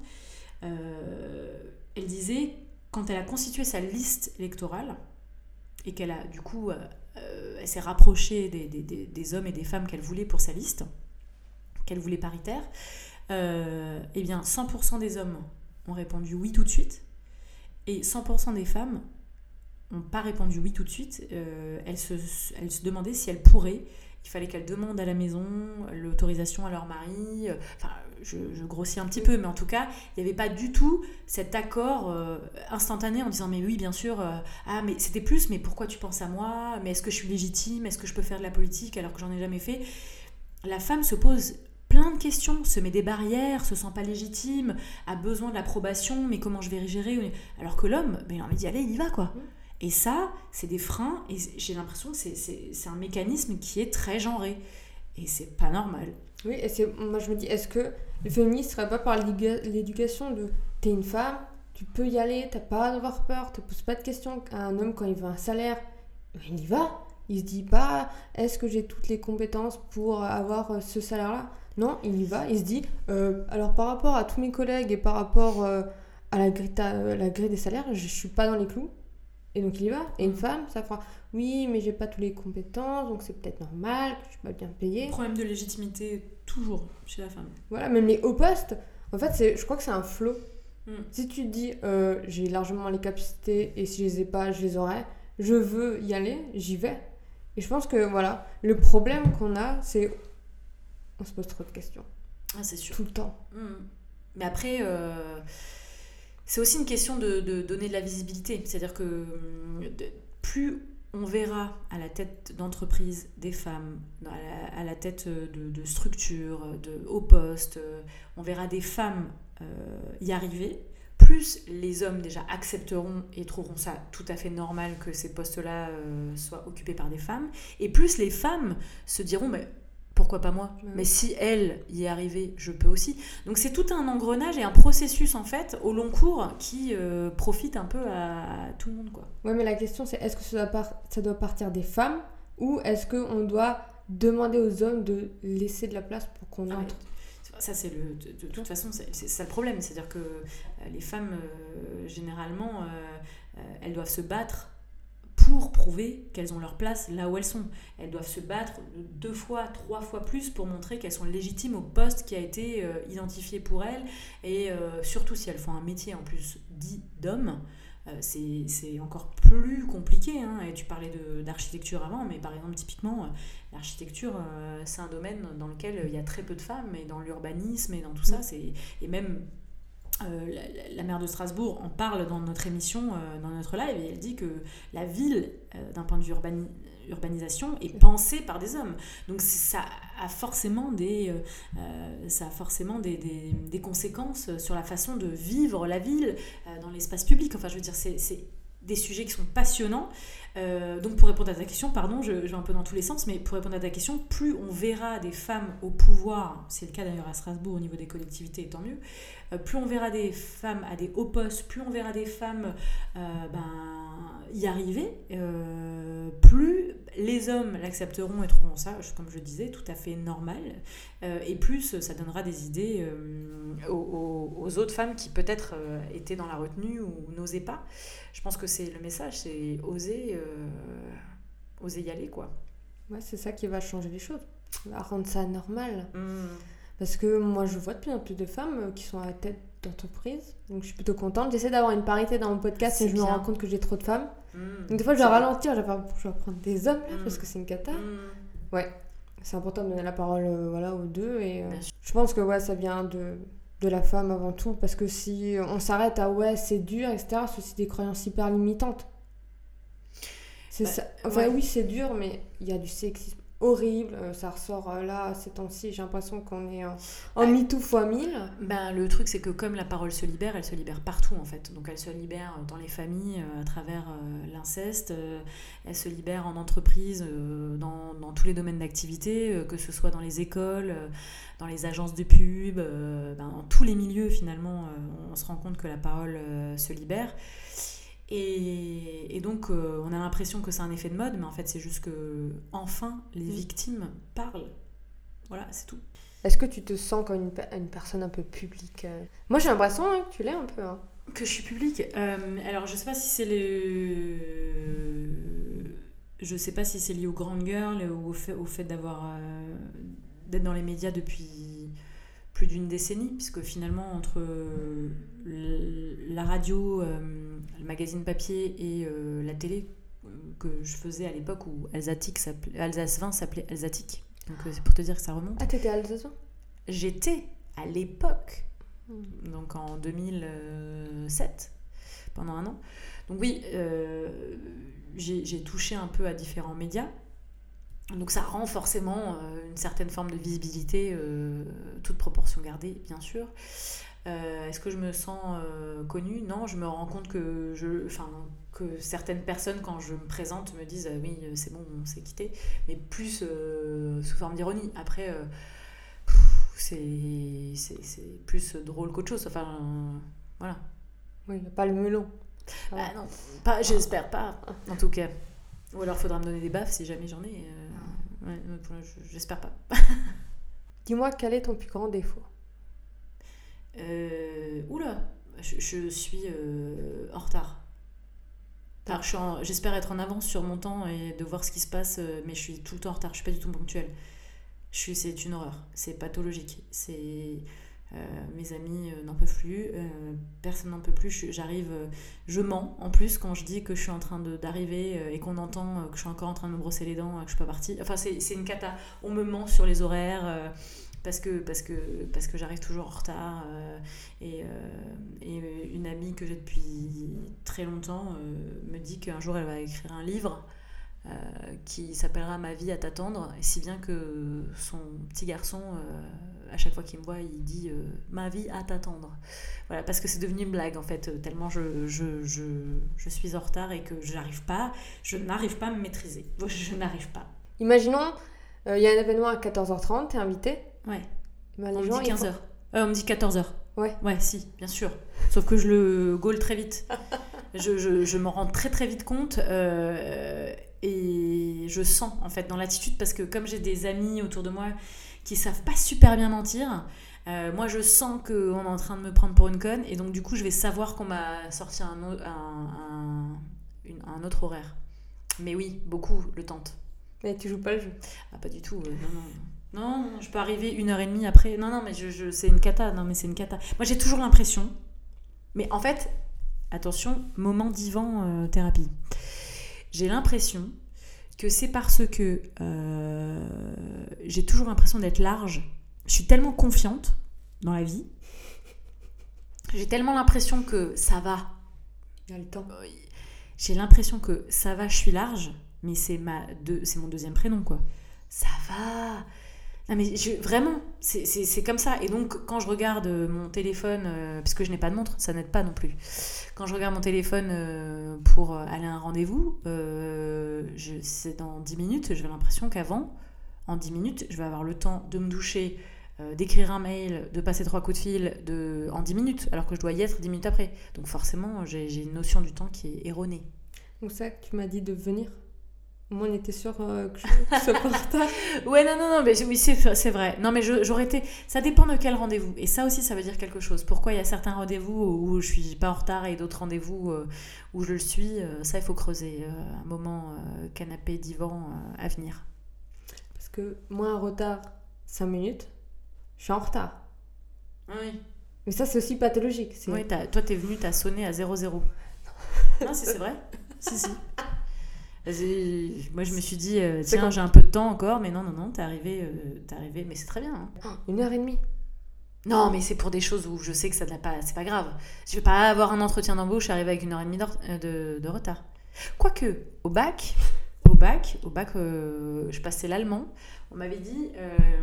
Elle disait, quand elle a constitué sa liste électorale et qu'elle a du coup elle s'est rapprochée des hommes et des femmes qu'elle voulait pour sa liste, qu'elle voulait paritaire, eh bien 100% des hommes ont répondu oui tout de suite et 100% des femmes n'ont pas répondu oui tout de suite. Elles se demandaient si elles pourraient. Il fallait qu'elles demandent à la maison l'autorisation à leur mari. Enfin, je grossis un petit peu, mais en tout cas, il n'y avait pas du tout cet accord instantané en disant mais oui, bien sûr, mais c'était plus, mais pourquoi tu penses à moi? Mais est-ce que je suis légitime? Est-ce que je peux faire de la politique alors que j'en ai jamais fait? La femme se pose plein de questions, se met des barrières, se sent pas légitime, a besoin de l'approbation, mais comment je vais gérer? Alors que l'homme, il a envie d'y aller, il y va, quoi. Et ça, c'est des freins, et j'ai l'impression que c'est un mécanisme qui est très genré. Et c'est pas normal. Oui, et moi je me dis, est-ce que le féminisme serait pas par l'éducation de t'es une femme, tu peux y aller, t'as pas à avoir peur, te poses pas de questions. Un homme, quand il veut un salaire, il y va. Il se dit pas, est-ce que j'ai toutes les compétences pour avoir ce salaire-là? Non, il y va, il se dit, alors par rapport à tous mes collègues et par rapport à la grille des salaires, je suis pas dans les clous. Et donc il y va. Et une femme, ça fera oui, mais j'ai pas toutes les compétences, donc c'est peut-être normal que je suis pas bien payée. Problème de légitimité toujours chez la femme. Voilà, même les hauts postes, en fait, je crois que c'est un flow. Si tu te dis j'ai largement les capacités et si je les ai pas, je les aurai, je veux y aller, j'y vais. Et je pense que voilà, le problème qu'on a, c'est on se pose trop de questions. Ah, c'est sûr. Tout le temps. Mais après. C'est aussi une question de donner de la visibilité. C'est-à-dire que plus on verra à la tête d'entreprise des femmes, à la tête de structures, de hauts postes, on verra des femmes y arriver, plus les hommes déjà accepteront et trouveront ça tout à fait normal que ces postes-là soient occupés par des femmes, et plus les femmes se diront mais pourquoi pas moi ? Mais si elle y est arrivée, je peux aussi. Donc c'est tout un engrenage et un processus en fait au long cours qui profite un peu à tout le monde, quoi. Ouais, mais la question c'est est-ce que ça doit partir des femmes ou est-ce qu'on doit demander aux hommes de laisser de la place pour qu'on entre ? Ça, c'est de toute façon, c'est ça le problème. C'est-à-dire que les femmes, généralement, elles doivent se battre pour prouver qu'elles ont leur place là où elles sont. Elles doivent se battre 2 fois, 3 fois plus pour montrer qu'elles sont légitimes au poste qui a été identifié pour elles. Et surtout si elles font un métier en plus dit d'homme, c'est encore plus compliqué, hein. Et tu parlais d'architecture avant, mais par exemple typiquement l'architecture c'est un domaine dans lequel il y a très peu de femmes, et dans l'urbanisme et dans tout ça, et même la maire de Strasbourg en parle dans notre émission, dans notre live, et elle dit que la ville, d'un point de vue urbanisation, est pensée par des hommes. Donc ça a forcément des conséquences sur la façon de vivre la ville dans l'espace public. Enfin, je veux dire, c'est des sujets qui sont passionnants. Donc pour répondre à ta question, pardon, je vais un peu dans tous les sens, mais pour répondre à ta question, plus on verra des femmes au pouvoir, c'est le cas d'ailleurs à Strasbourg au niveau des collectivités, tant mieux, plus on verra des femmes à des hauts postes, plus on verra des femmes y arriver, plus les hommes l'accepteront et trouveront ça, comme je disais, tout à fait normal, et plus ça donnera des idées aux autres femmes qui peut-être étaient dans la retenue ou n'osaient pas. Je pense que c'est le message, c'est oser y aller, quoi. Ouais, c'est ça qui va changer les choses, va rendre ça normal. Parce que moi, je vois de plus en plus de femmes qui sont à la tête d'entreprise, donc je suis plutôt contente. J'essaie d'avoir une parité dans mon podcast et je me rends compte que j'ai trop de femmes. Donc des fois, je dois ralentir, je dois prendre des hommes là, parce que c'est une cata. Ouais, c'est important de donner la parole aux deux. Et je pense que ça vient de la femme avant tout, parce que si on s'arrête à c'est dur, etc., c'est aussi des croyances hyper limitantes. C'est ça. Enfin, oui, c'est dur, mais il y a du sexisme horrible, ça ressort là ces temps-ci, j'ai l'impression qu'on est en MeToo fois 1000. Le truc, c'est que comme la parole se libère, elle se libère partout en fait. Donc elle se libère dans les familles à travers l'inceste, elle se libère en entreprise, dans tous les domaines d'activité, que ce soit dans les écoles, dans les agences de pub, dans tous les milieux finalement, on se rend compte que la parole se libère. Et donc, on a l'impression que c'est un effet de mode, mais en fait, c'est juste que, enfin, les victimes parlent. Voilà, c'est tout. Est-ce que tu te sens comme une personne un peu publique ? Moi, j'ai l'impression que tu l'es un peu. Que je suis publique. Alors, je sais pas si c'est Je sais pas si c'est lié aux grandes girls ou au fait d'être dans les médias depuis plus d'une décennie, puisque finalement, entre la radio, le magazine papier et la télé que je faisais à l'époque où Alsace 20 s'appelait Alsatique. Donc c'est pour te dire que ça remonte. Ah, t'étais Alsacien ? J'étais à l'époque, donc en 2007, pendant 1 an. Donc oui, j'ai touché un peu à différents médias. Donc ça rend forcément une certaine forme de visibilité, toute proportion gardée, bien sûr. Est-ce que je me sens connue ? Non, je me rends compte que certaines personnes, quand je me présente, me disent oui, c'est bon, on s'est quitté, mais plus sous forme d'ironie. Après, c'est plus drôle qu'autre chose. Enfin, voilà. Oui, pas le melon. Non, j'espère pas, en tout cas. Ou alors, il faudra me donner des baffes si jamais j'en ai. J'espère pas. Dis-moi, quel est ton plus grand défaut ? Oula, je suis en retard. Alors, j'espère être en avance sur mon temps et de voir ce qui se passe, mais je suis tout le temps en retard. Je suis pas du tout ponctuelle. C'est une horreur. C'est pathologique. Mes amis n'en peuvent plus. Personne n'en peut plus. Je mens en plus quand je dis que je suis en train d'arriver et qu'on entend que je suis encore en train de me brosser les dents, que je suis pas partie. Enfin, c'est une cata. On me ment sur les horaires. Parce que j'arrive toujours en retard, et une amie que j'ai depuis très longtemps me dit qu'un jour elle va écrire un livre qui s'appellera Ma vie à t'attendre, si bien que son petit garçon, à chaque fois qu'il me voit, il dit Ma vie à t'attendre. Voilà, parce que c'est devenu une blague en fait, tellement je suis en retard et que je n'arrive pas à me maîtriser. Je n'arrive pas. Imaginons, il y a un événement à 14h30, t'es invité. Ouais. Ben, On les me gens, dit 15h. On me dit 14h. Ouais. Ouais, si, bien sûr. Sauf que je le gaule très vite. Je m'en rends très très vite compte et je sens en fait dans l'attitude, parce que comme j'ai des amis autour de moi qui savent pas super bien mentir, moi je sens qu'on est en train de me prendre pour une conne, et donc du coup je vais savoir qu'on m'a sorti un autre horaire. Mais oui, beaucoup le tentent. Mais tu joues pas le jeu. Ah, pas du tout, non, je peux arriver 1h30 après. Non, mais c'est une cata. Non, mais c'est une cata. Moi, j'ai toujours l'impression. Mais en fait, attention, moment divan thérapie. J'ai l'impression que c'est parce que j'ai toujours l'impression d'être large. Je suis tellement confiante dans la vie. J'ai tellement l'impression que ça va. Il y a le temps. J'ai l'impression que ça va, je suis large. Mais c'est mon deuxième prénom, quoi. Ça va. Non, mais vraiment, c'est comme ça. Et donc, quand je regarde mon téléphone, parce que je n'ai pas de montre, ça n'aide pas non plus. Quand je regarde mon téléphone pour aller à un rendez-vous, c'est dans 10 minutes. J'ai l'impression qu'avant, en 10 minutes, je vais avoir le temps de me doucher, d'écrire un mail, de passer 3 coups de fil en 10 minutes, alors que je dois y être 10 minutes après. Donc forcément, j'ai une notion du temps qui est erronée. Donc ça, tu m'as dit de venir. Moi, on était sûr que je sois pas en retard. Ouais, non, mais oui, c'est vrai. Non, mais j'aurais été... Ça dépend de quel rendez-vous. Et ça aussi, ça veut dire quelque chose. Pourquoi il y a certains rendez-vous où je suis pas en retard et d'autres rendez-vous où je le suis. Ça, il faut creuser. Un moment canapé, divan à venir. Parce que moi, un retard, 5 minutes, je suis en retard. Oui. Mais ça, c'est aussi pathologique. Oui, toi, t'es venu, t'as sonné à 0-0. Non, c'est vrai. Si. Moi je me suis dit tiens, j'ai un peu de temps encore, mais non, t'es arrivé, mais c'est très bien, hein. 1h30. Non, mais c'est pour des choses où je sais que ça n'a pas, c'est pas grave. Je vais pas avoir un entretien d'embauche, arriver avec 1h30 de retard. Quoique au bac, je passais l'allemand. On m'avait dit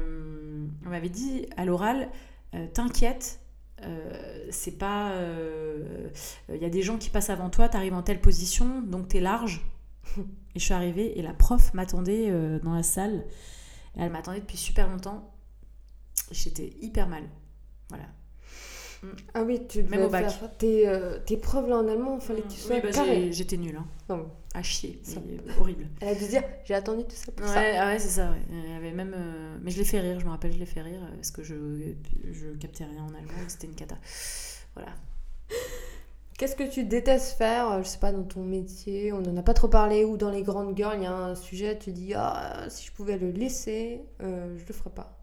à l'oral, t'inquiète, c'est pas, y a des gens qui passent avant toi, t'arrives en telle position, donc t'es large. Et je suis arrivée et la prof m'attendait dans la salle. Et elle m'attendait depuis super longtemps. J'étais hyper mal. Voilà. Ah oui, tu devais même au bac. Faire tes preuves là en allemand, il fallait que tu sois carré. J'étais nulle. Hein. Non. À chier, c'est horrible. Elle a dû se dire, j'ai attendu tout ça pour ça. Ouais, c'est ça. Ouais. Il y avait même, mais je l'ai fait rire, je me rappelle, je l'ai fait rire parce que je captais rien en allemand et c'était une cata. Voilà. Qu'est-ce que tu détestes faire, je sais pas, dans ton métier, on n'en a pas trop parlé, ou dans les grandes girls, il y a un sujet, tu dis, si je pouvais le laisser, je le ferais pas.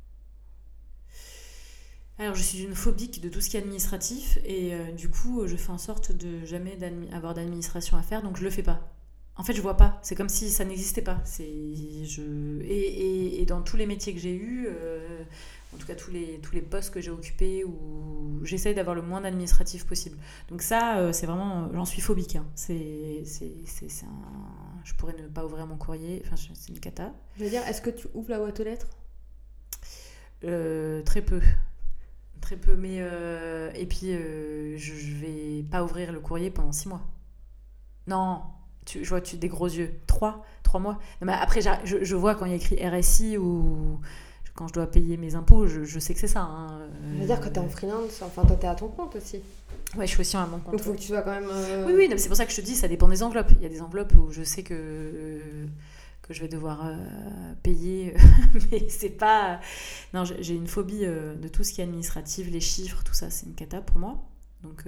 Alors, je suis une phobique de tout ce qui est administratif, et du coup, je fais en sorte de jamais avoir d'administration à faire, donc je le fais pas. En fait, je vois pas, c'est comme si ça n'existait pas. Et dans tous les métiers que j'ai eus, en tout cas tous les postes que j'ai occupés, où j'essaye d'avoir le moins d'administratif possible. Donc ça, c'est vraiment, j'en suis phobique. Hein. Je pourrais ne pas ouvrir mon courrier, enfin c'est une cata. Je veux dire, est-ce que tu ouvres la boîte aux lettres ? Très peu, mais et puis je vais pas ouvrir le courrier pendant 6 mois. Non. Je vois des gros yeux. 3 mois. Non, mais après, je vois quand il y a écrit RSI ou quand je dois payer mes impôts, je sais que c'est ça. Hein. Je veux dire, quand t'es en freelance, enfin, toi, t'es à ton compte aussi. Ouais, je suis aussi à mon compte. Donc, il faut que tu sois quand même... Oui, non, mais c'est pour ça que je te dis, ça dépend des enveloppes. Il y a des enveloppes où je sais que je vais devoir payer, mais c'est pas... Non, j'ai une phobie de tout ce qui est administratif, les chiffres, tout ça, c'est une cata pour moi. Donc,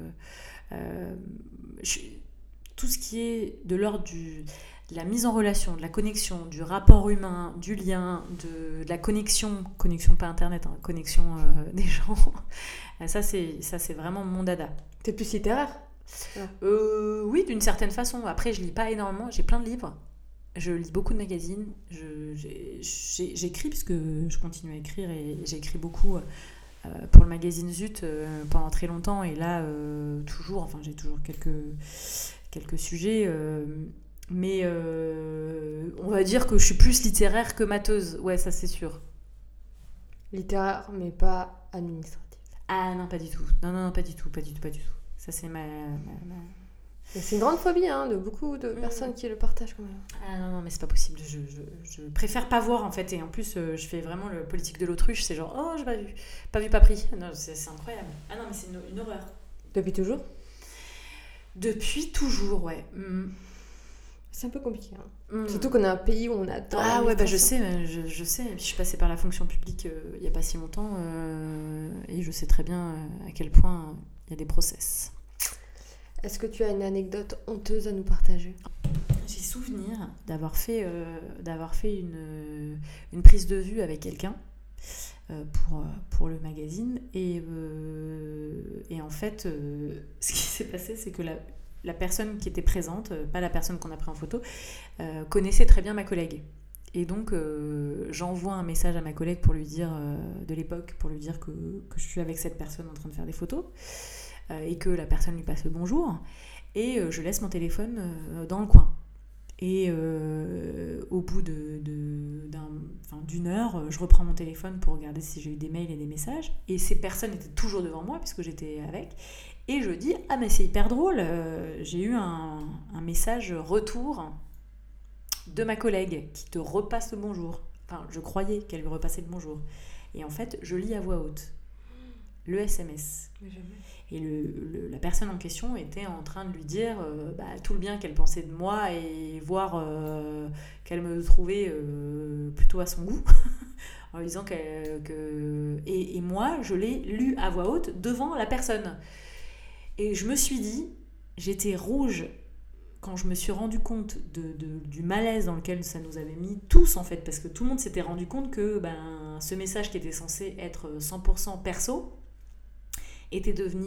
tout ce qui est de l'ordre de la mise en relation, de la connexion, du rapport humain, du lien, de la connexion pas internet, hein, connexion des gens, ça c'est vraiment mon dada. T'es plus littéraire ? Oui, d'une certaine façon. Après, je lis pas énormément, j'ai plein de livres, je lis beaucoup de magazines, j'écris parce que je continue à écrire et j'ai écrit beaucoup pour le magazine Zut pendant très longtemps, et là toujours, enfin j'ai toujours quelques sujets, Mais on va dire que je suis plus littéraire que matheuse. Ouais, ça c'est sûr. Littéraire, mais pas administratif. Ah non, pas du tout. Non, pas du tout. Ça c'est ma... Et c'est une grande phobie de beaucoup de personnes qui le partagent quand même. Ah non, mais c'est pas possible. Je préfère pas voir en fait. Et en plus, je fais vraiment le politique de l'autruche. C'est genre, oh, j'ai pas vu, pas pris. Non, c'est incroyable. Ah non, mais c'est une horreur. Depuis toujours ? Depuis toujours, ouais. C'est un peu compliqué. Surtout qu'on a un pays où on adore. Ah ouais, je sais. Et puis je suis passée par la fonction publique il y a pas si longtemps. Et je sais très bien à quel point il y a des process. Est-ce que tu as une anecdote honteuse à nous partager ? J'ai souvenir d'avoir fait une prise de vue avec quelqu'un pour le magazine. Et en fait, ce qui s'est passé, c'est que la personne qui était présente, pas la personne qu'on a pris en photo, connaissait très bien ma collègue. Et donc, j'envoie un message à ma collègue pour lui dire, de l'époque, pour lui dire que je suis avec cette personne en train de faire des photos. Et que la personne lui passe le bonjour, et je laisse mon téléphone dans le coin. Et au bout d'une heure, je reprends mon téléphone pour regarder si j'ai eu des mails et des messages, et ces personnes étaient toujours devant moi puisque j'étais avec, et je dis « Ah mais c'est hyper drôle, j'ai eu un message retour de ma collègue qui te repasse le bonjour. » Enfin, je croyais qu'elle lui repassait le bonjour. Et en fait, je lis à voix haute le SMS. Mais jamais. Et la personne en question était en train de lui dire tout le bien qu'elle pensait de moi, et voir qu'elle me trouvait plutôt à son goût, en lui disant et moi, je l'ai lu à voix haute devant la personne. Et je me suis dit, j'étais rouge quand je me suis rendu compte du malaise dans lequel ça nous avait mis tous, en fait, parce que tout le monde s'était rendu compte que ce message qui était censé être 100% perso était devenu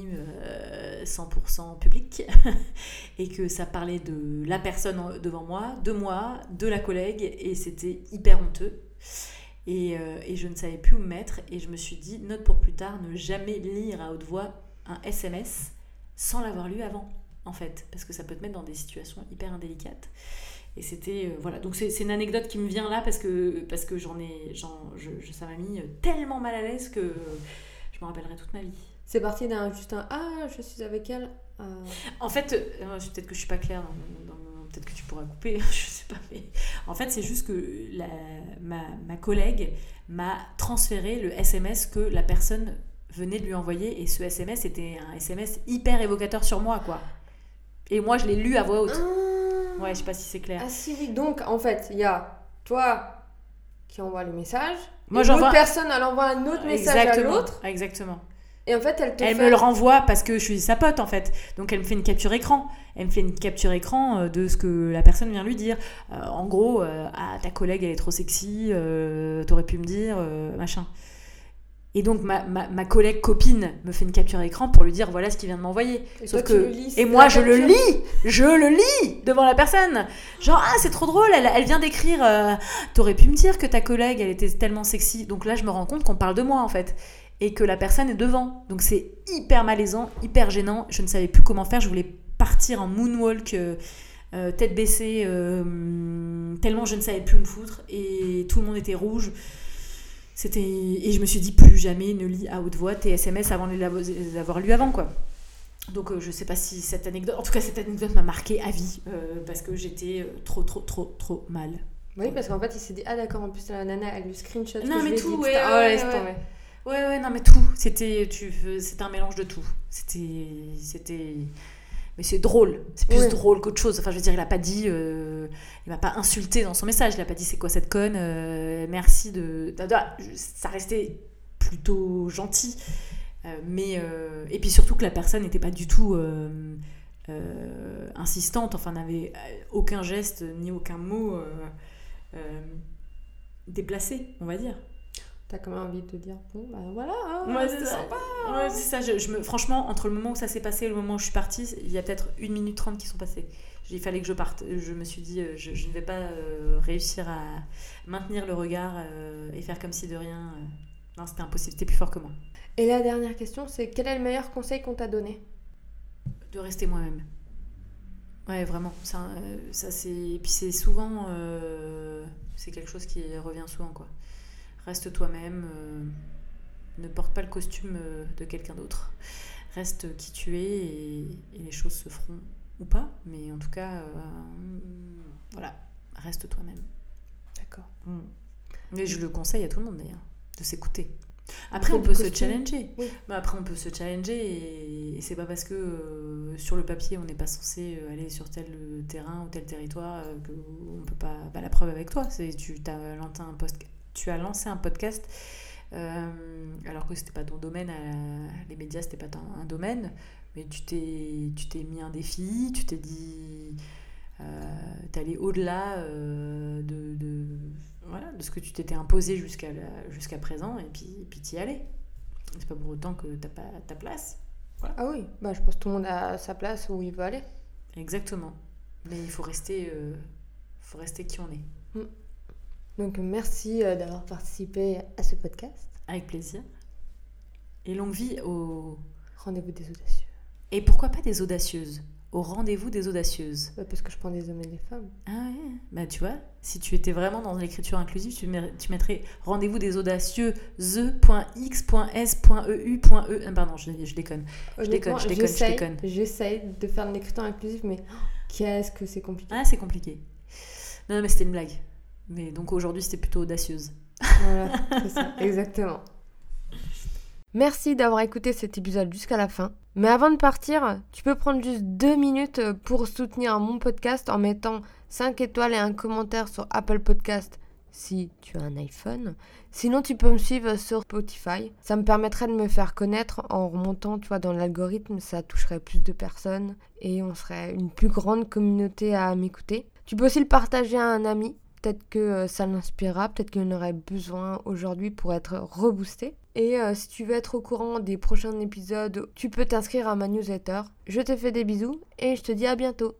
100% public et que ça parlait de la personne devant moi, de la collègue, et c'était hyper honteux. Et je ne savais plus où me mettre, et je me suis dit, note pour plus tard, ne jamais lire à haute voix un SMS sans l'avoir lu avant, en fait, parce que ça peut te mettre dans des situations hyper indélicates. Et c'était voilà, donc c'est une anecdote qui me vient là parce que ça m'a mis tellement mal à l'aise que je me rappellerai toute ma vie. C'est parti juste un ah, je suis avec elle. En fait, peut-être que je suis pas claire, peut-être que tu pourras couper, je sais pas. Mais en fait, c'est juste que ma collègue m'a transféré le SMS que la personne venait de lui envoyer, et ce SMS était un SMS hyper évocateur sur moi, quoi. Et moi, je l'ai lu à voix haute. Ouais, je sais pas si c'est clair. Ah si, oui. Donc, en fait, il y a toi qui envoie le message. Moi, et l'autre personne, elle envoie un autre message à l'autre. Exactement. Et en fait, elle me le renvoie parce que je suis sa pote, en fait. Donc, elle me fait une capture écran. Elle me fait une capture écran de ce que la personne vient lui dire. En gros, ah, ta collègue, elle est trop sexy, t'aurais pu me dire, machin. Et donc, ma collègue copine me fait une capture écran pour lui dire, voilà ce qu'il vient de m'envoyer. Et moi, je le lis devant la personne. Genre, ah, c'est trop drôle, elle vient d'écrire, t'aurais pu me dire que ta collègue, elle était tellement sexy. Donc là, je me rends compte qu'on parle de moi, en fait. Et que la personne est devant. Donc c'est hyper malaisant, hyper gênant. Je ne savais plus comment faire. Je voulais partir en moonwalk, tête baissée, tellement je ne savais plus où me foutre. Et tout le monde était rouge. Et je me suis dit, plus jamais ne lis à haute voix tes SMS avant de les avoir lus avant, quoi. Donc je sais pas si cette anecdote... En tout cas, cette anecdote m'a marquée à vie. Parce que j'étais trop mal. Oui, parce qu'en fait, il s'est dit, ah d'accord, en plus la nana, elle lui screenshot. Non, mais tout, ouais, Ouais, non, mais tout. C'était un mélange de tout. C'était... Mais c'est drôle. C'est plus drôle qu'autre chose. Enfin, je veux dire, il a pas dit... il m'a pas insulté dans son message. Il a pas dit, c'est quoi cette conne, merci de... Ça restait plutôt gentil. Et puis surtout que la personne n'était pas du tout insistante. Enfin, n'avait aucun geste ni aucun mot déplacé, on va dire. T'as quand même envie de te dire, bon, bah voilà, ouais, c'était sympa. Ouais, c'est ça. Franchement, entre le moment où ça s'est passé et le moment où je suis partie, il y a peut-être 1 minute 30 qui sont passées. Il fallait que je parte. Je me suis dit, je ne vais pas réussir à maintenir le regard et faire comme si de rien. Non, c'était impossible. C'était plus fort que moi. Et la dernière question, c'est quel est le meilleur conseil qu'on t'a donné ? De rester moi-même. Ouais, vraiment. Ça, c'est... Et puis c'est souvent... c'est quelque chose qui revient souvent, quoi. Reste toi-même. Ne porte pas le costume de quelqu'un d'autre. Reste qui tu es et les choses se feront ou pas. Mais en tout cas, voilà. Reste toi-même. D'accord. Mais je le conseille à tout le monde, d'ailleurs, de s'écouter. Après, on peut se challenger. Oui. Après, on peut se challenger et c'est pas parce que sur le papier, on n'est pas censé aller sur tel terrain ou tel territoire qu'on peut pas... Bah, la preuve avec toi, c'est tu as lancé un podcast alors que c'était pas ton domaine, les médias, c'était pas un domaine, mais tu t'es mis un défi, tu t'es dit... t'es allé au-delà de ce que tu t'étais imposé jusqu'à présent, et puis t'y allais. C'est pas pour autant que t'as pas ta place. Voilà. Ah oui, bah, je pense que tout le monde a sa place où il veut aller. Exactement. Mais il faut rester qui on est. Donc merci d'avoir participé à ce podcast. Avec plaisir. Et longue vie au... Rendez-vous des audacieux. Et pourquoi pas des audacieuses? Au rendez-vous des audacieuses. Parce que je prends des hommes et des femmes. Ah ouais. Bah tu vois, si tu étais vraiment dans l'écriture inclusive, tu mettrais rendez-vous des audacieux the.x.s.eu.e. Pardon, je déconne. Je déconne. J'essaye de faire de l'écriture inclusive, mais qu'est-ce que c'est compliqué. Ah, c'est compliqué. Non, mais c'était une blague. Mais donc aujourd'hui, c'était plutôt audacieuse. Voilà, c'est ça, exactement. Merci d'avoir écouté cet épisode jusqu'à la fin. Mais avant de partir, tu peux prendre juste 2 minutes pour soutenir mon podcast en mettant 5 étoiles et un commentaire sur Apple Podcast si tu as un iPhone. Sinon, tu peux me suivre sur Spotify. Ça me permettrait de me faire connaître en remontant, tu vois, dans l'algorithme. Ça toucherait plus de personnes et on serait une plus grande communauté à m'écouter. Tu peux aussi le partager à un ami. Peut-être que ça l'inspirera, peut-être qu'il en aurait besoin aujourd'hui pour être reboosté. Et si tu veux être au courant des prochains épisodes, tu peux t'inscrire à ma newsletter. Je te fais des bisous et je te dis à bientôt.